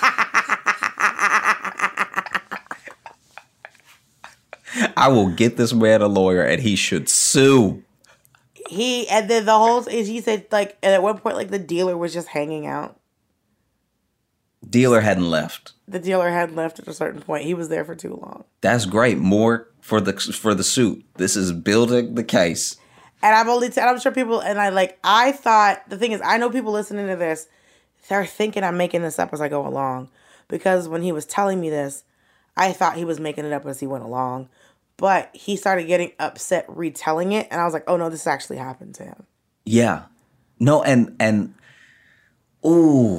I will get this man a lawyer and he should sue. And then the whole, he said, like, and at one point, like, the dealer was just hanging out. Dealer hadn't left. The dealer had left at a certain point. He was there for too long. That's great. More for the suit. This is building the case. And I'm sure people, and I thought, the thing is, I know people listening to this, they're thinking I'm making this up as I go along. Because when he was telling me this, I thought he was making it up as he went along. But he started getting upset retelling it. And I was like, oh no, this actually happened to him. Yeah. No, and ooh.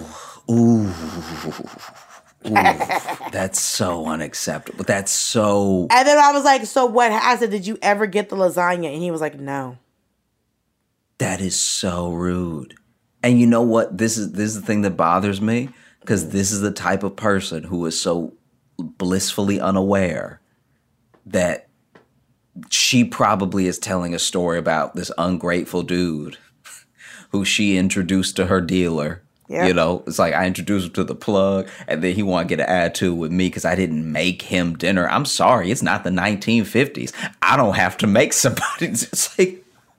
That's so unacceptable. That's so. And then I was like, so what? I said, did you ever get the lasagna? And he was like, no. That is so rude. And you know what? This is the thing that bothers me, because this is the type of person who is so blissfully unaware that she probably is telling a story about this ungrateful dude who she introduced to her dealer. Yep. You know, it's like I introduced him to the plug and then he wanted to get an attitude with me because I didn't make him dinner. I'm sorry. It's not the 1950s. I don't have to make somebody. It's like,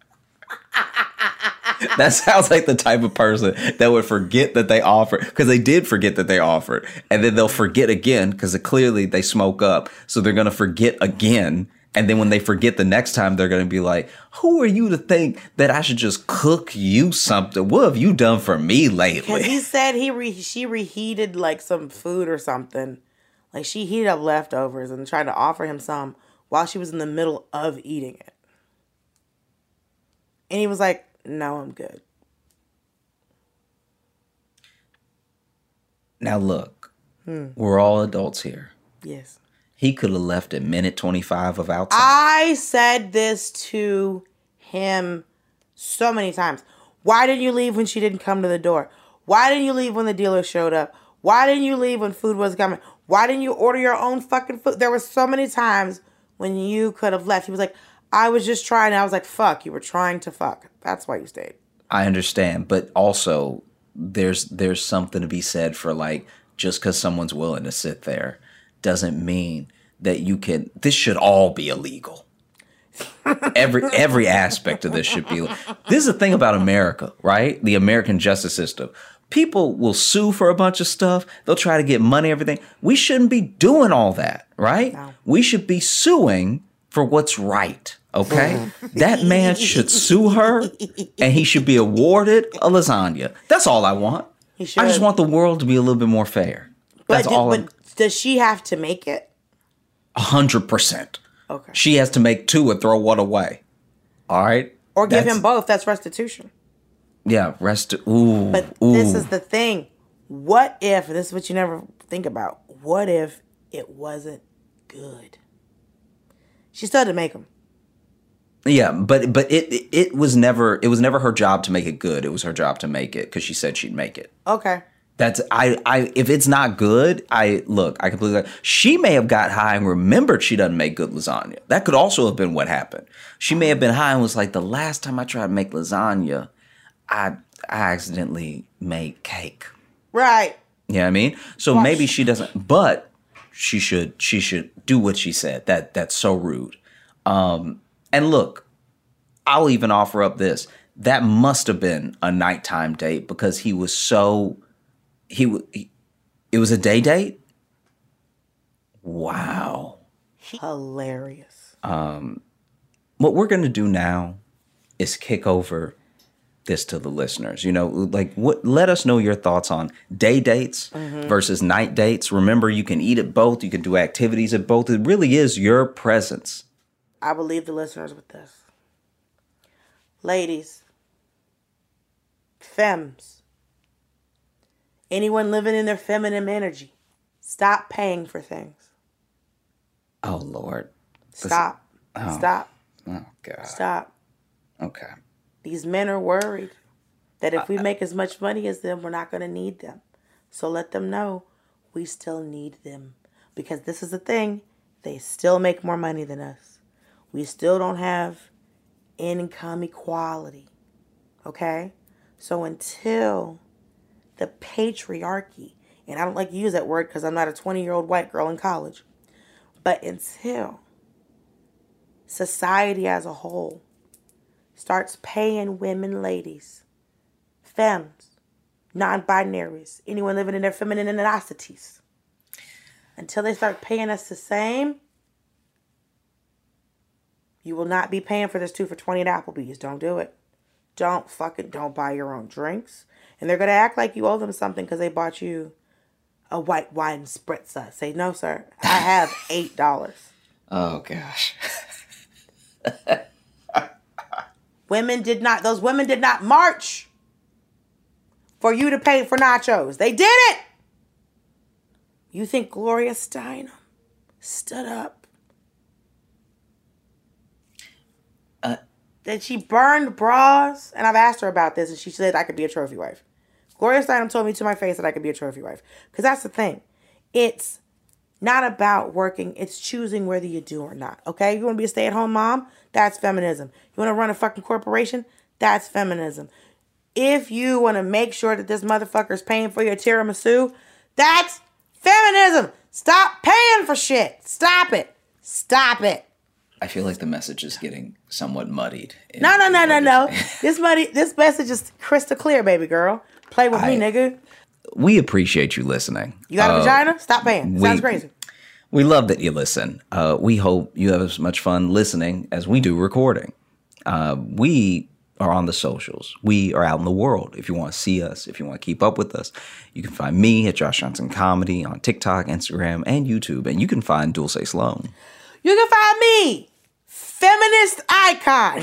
that sounds like the type of person that would forget that they offered, because they did forget that they offered. And then they'll forget again because clearly they smoke up. So they're going to forget again. And then when they forget the next time, they're going to be like, who are you to think that I should just cook you something? What have you done for me lately? Because he said she reheated like some food or something. Like she heated up leftovers and tried to offer him some while she was in the middle of eating it. And he was like, no, I'm good. Now look, we're all adults here. Yes. He could have left at minute 25 of outside. I said this to him so many times. Why didn't you leave when she didn't come to the door? Why didn't you leave when the dealer showed up? Why didn't you leave when food was coming? Why didn't you order your own fucking food? There were so many times when you could have left. He was like, I was just trying. I was like, fuck, you were trying to fuck. That's why you stayed. I understand. But also, there's something to be said for like, just because someone's willing to sit there doesn't mean that you can. This should all be illegal. Every aspect of this should be. This is the thing about America, right? The American justice system. People will sue for a bunch of stuff. They'll try to get money, everything. We shouldn't be doing all that, right? No. We should be suing for what's right, okay? That man should sue her, and he should be awarded a lasagna. That's all I want. I just want the world to be a little bit more fair. That's all. But does she have to make it? 100%. Okay. She has to make two and throw one away. All right? Or give him both. That's restitution. Yeah, This is the thing. What if, this is what you never think about, what if it wasn't good? She still had to make them. Yeah, but it was never her job to make it good. It was her job to make it because she said she'd make it. Okay. That's if it's not good, I completely. She may have got high and remembered she doesn't make good lasagna. That could also have been what happened. She may have been high and was like, the last time I tried to make lasagna, I accidentally made cake. Right. You know what I mean? So maybe she doesn't, but she should do what she said. That's so rude. And look, I'll even offer up this. That must have been a nighttime date because he was so. It was a day date? Wow. Hilarious. What we're going to do now is kick over this to the listeners. You know, like let us know your thoughts on day dates versus night dates. Remember, you can eat at both. You can do activities at both. It really is your presence. I will leave the listeners with this. Ladies, femmes, anyone living in their feminine energy, stop paying for things. Oh, Lord. Stop. Stop. Oh, God. Stop. Okay. These men are worried that if we make as much money as them, we're not going to need them. So let them know we still need them. Because this is the thing. They still make more money than us. We still don't have income equality. Okay? So until the patriarchy, and I don't like to use that word because I'm not a 20-year-old white girl in college, but until society as a whole starts paying women, ladies, femmes, non-binaries, anyone living in their feminine innacities, until they start paying us the same, you will not be paying for this 2 for $20 at Applebee's. Don't do it. Don't buy your own drinks. And they're going to act like you owe them something because they bought you a white wine spritzer. Say, no, sir, I have $8. Oh, gosh. Those women did not march for you to pay for nachos. They did it. You think Gloria Steinem stood up? That she burned bras? And I've asked her about this, and she said I could be a trophy wife. Gloria Steinem told me to my face that I could be a trophy wife. Because that's the thing. It's not about working. It's choosing whether you do or not. Okay? You want to be a stay-at-home mom? That's feminism. You want to run a fucking corporation? That's feminism. If you want to make sure that this motherfucker's paying for your tiramisu, that's feminism. Stop paying for shit. Stop it. Stop it. I feel like the message is getting somewhat muddied. No. This message is crystal clear, baby girl. Play with me, nigga. We appreciate you listening. You got a vagina? Stop paying. Sounds crazy. We love that you listen. We hope you have as much fun listening as we do recording. We are on the socials. We are out in the world. If you want to see us, if you want to keep up with us, you can find me at Josh Johnson Comedy on TikTok, Instagram, and YouTube. And you can find Dulce Sloan. You can find me, feminist icon.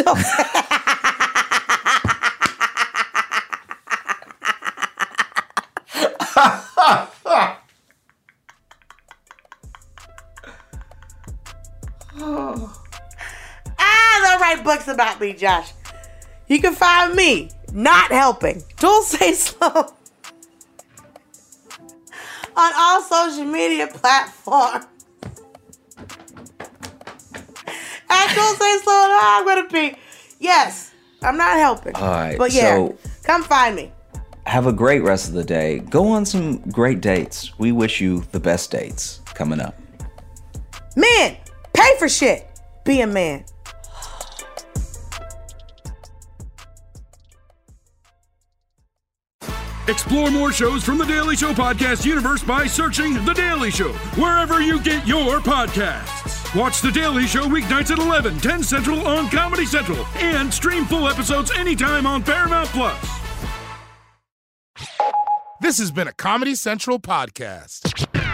Don't write books about me, Josh. You can find me not helping, Dulce Sloan, on all social media platforms. At Dulce Sloan, I'm gonna be. Yes, I'm not helping. All right, but yeah, so come find me. Have a great rest of the day. Go on some great dates. We wish you the best dates coming up. Men, pay for shit. Be a man. Explore more shows from The Daily Show podcast universe by searching The Daily Show wherever you get your podcasts. Watch The Daily Show weeknights at 11, 10 Central on Comedy Central, and stream full episodes anytime on Paramount+. This has been a Comedy Central podcast.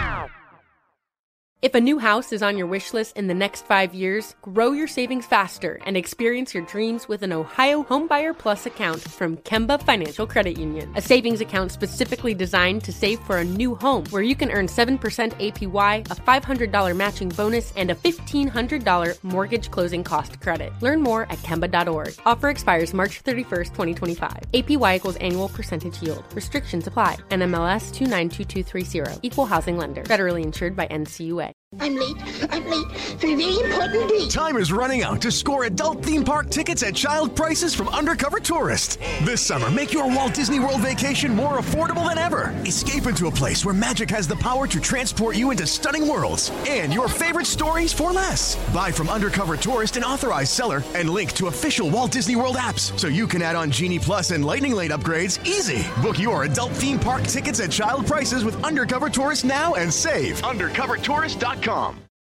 If a new house is on your wish list in the next 5 years, grow your savings faster and experience your dreams with an Ohio Homebuyer Plus account from Kemba Financial Credit Union. A savings account specifically designed to save for a new home where you can earn 7% APY, a $500 matching bonus, and a $1,500 mortgage closing cost credit. Learn more at Kemba.org. Offer expires March 31st, 2025. APY equals annual percentage yield. Restrictions apply. NMLS 292230. Equal housing lender. Federally insured by NCUA. I'm late for a very important date. Time is running out to score adult theme park tickets at child prices from Undercover Tourist. This summer, make your Walt Disney World vacation more affordable than ever. Escape into a place where magic has the power to transport you into stunning worlds and your favorite stories for less. Buy from Undercover Tourist, an authorized seller, and link to official Walt Disney World apps so you can add on Genie Plus and Lightning Lane upgrades easy. Book your adult theme park tickets at child prices with Undercover Tourist now and save. UndercoverTourist.com.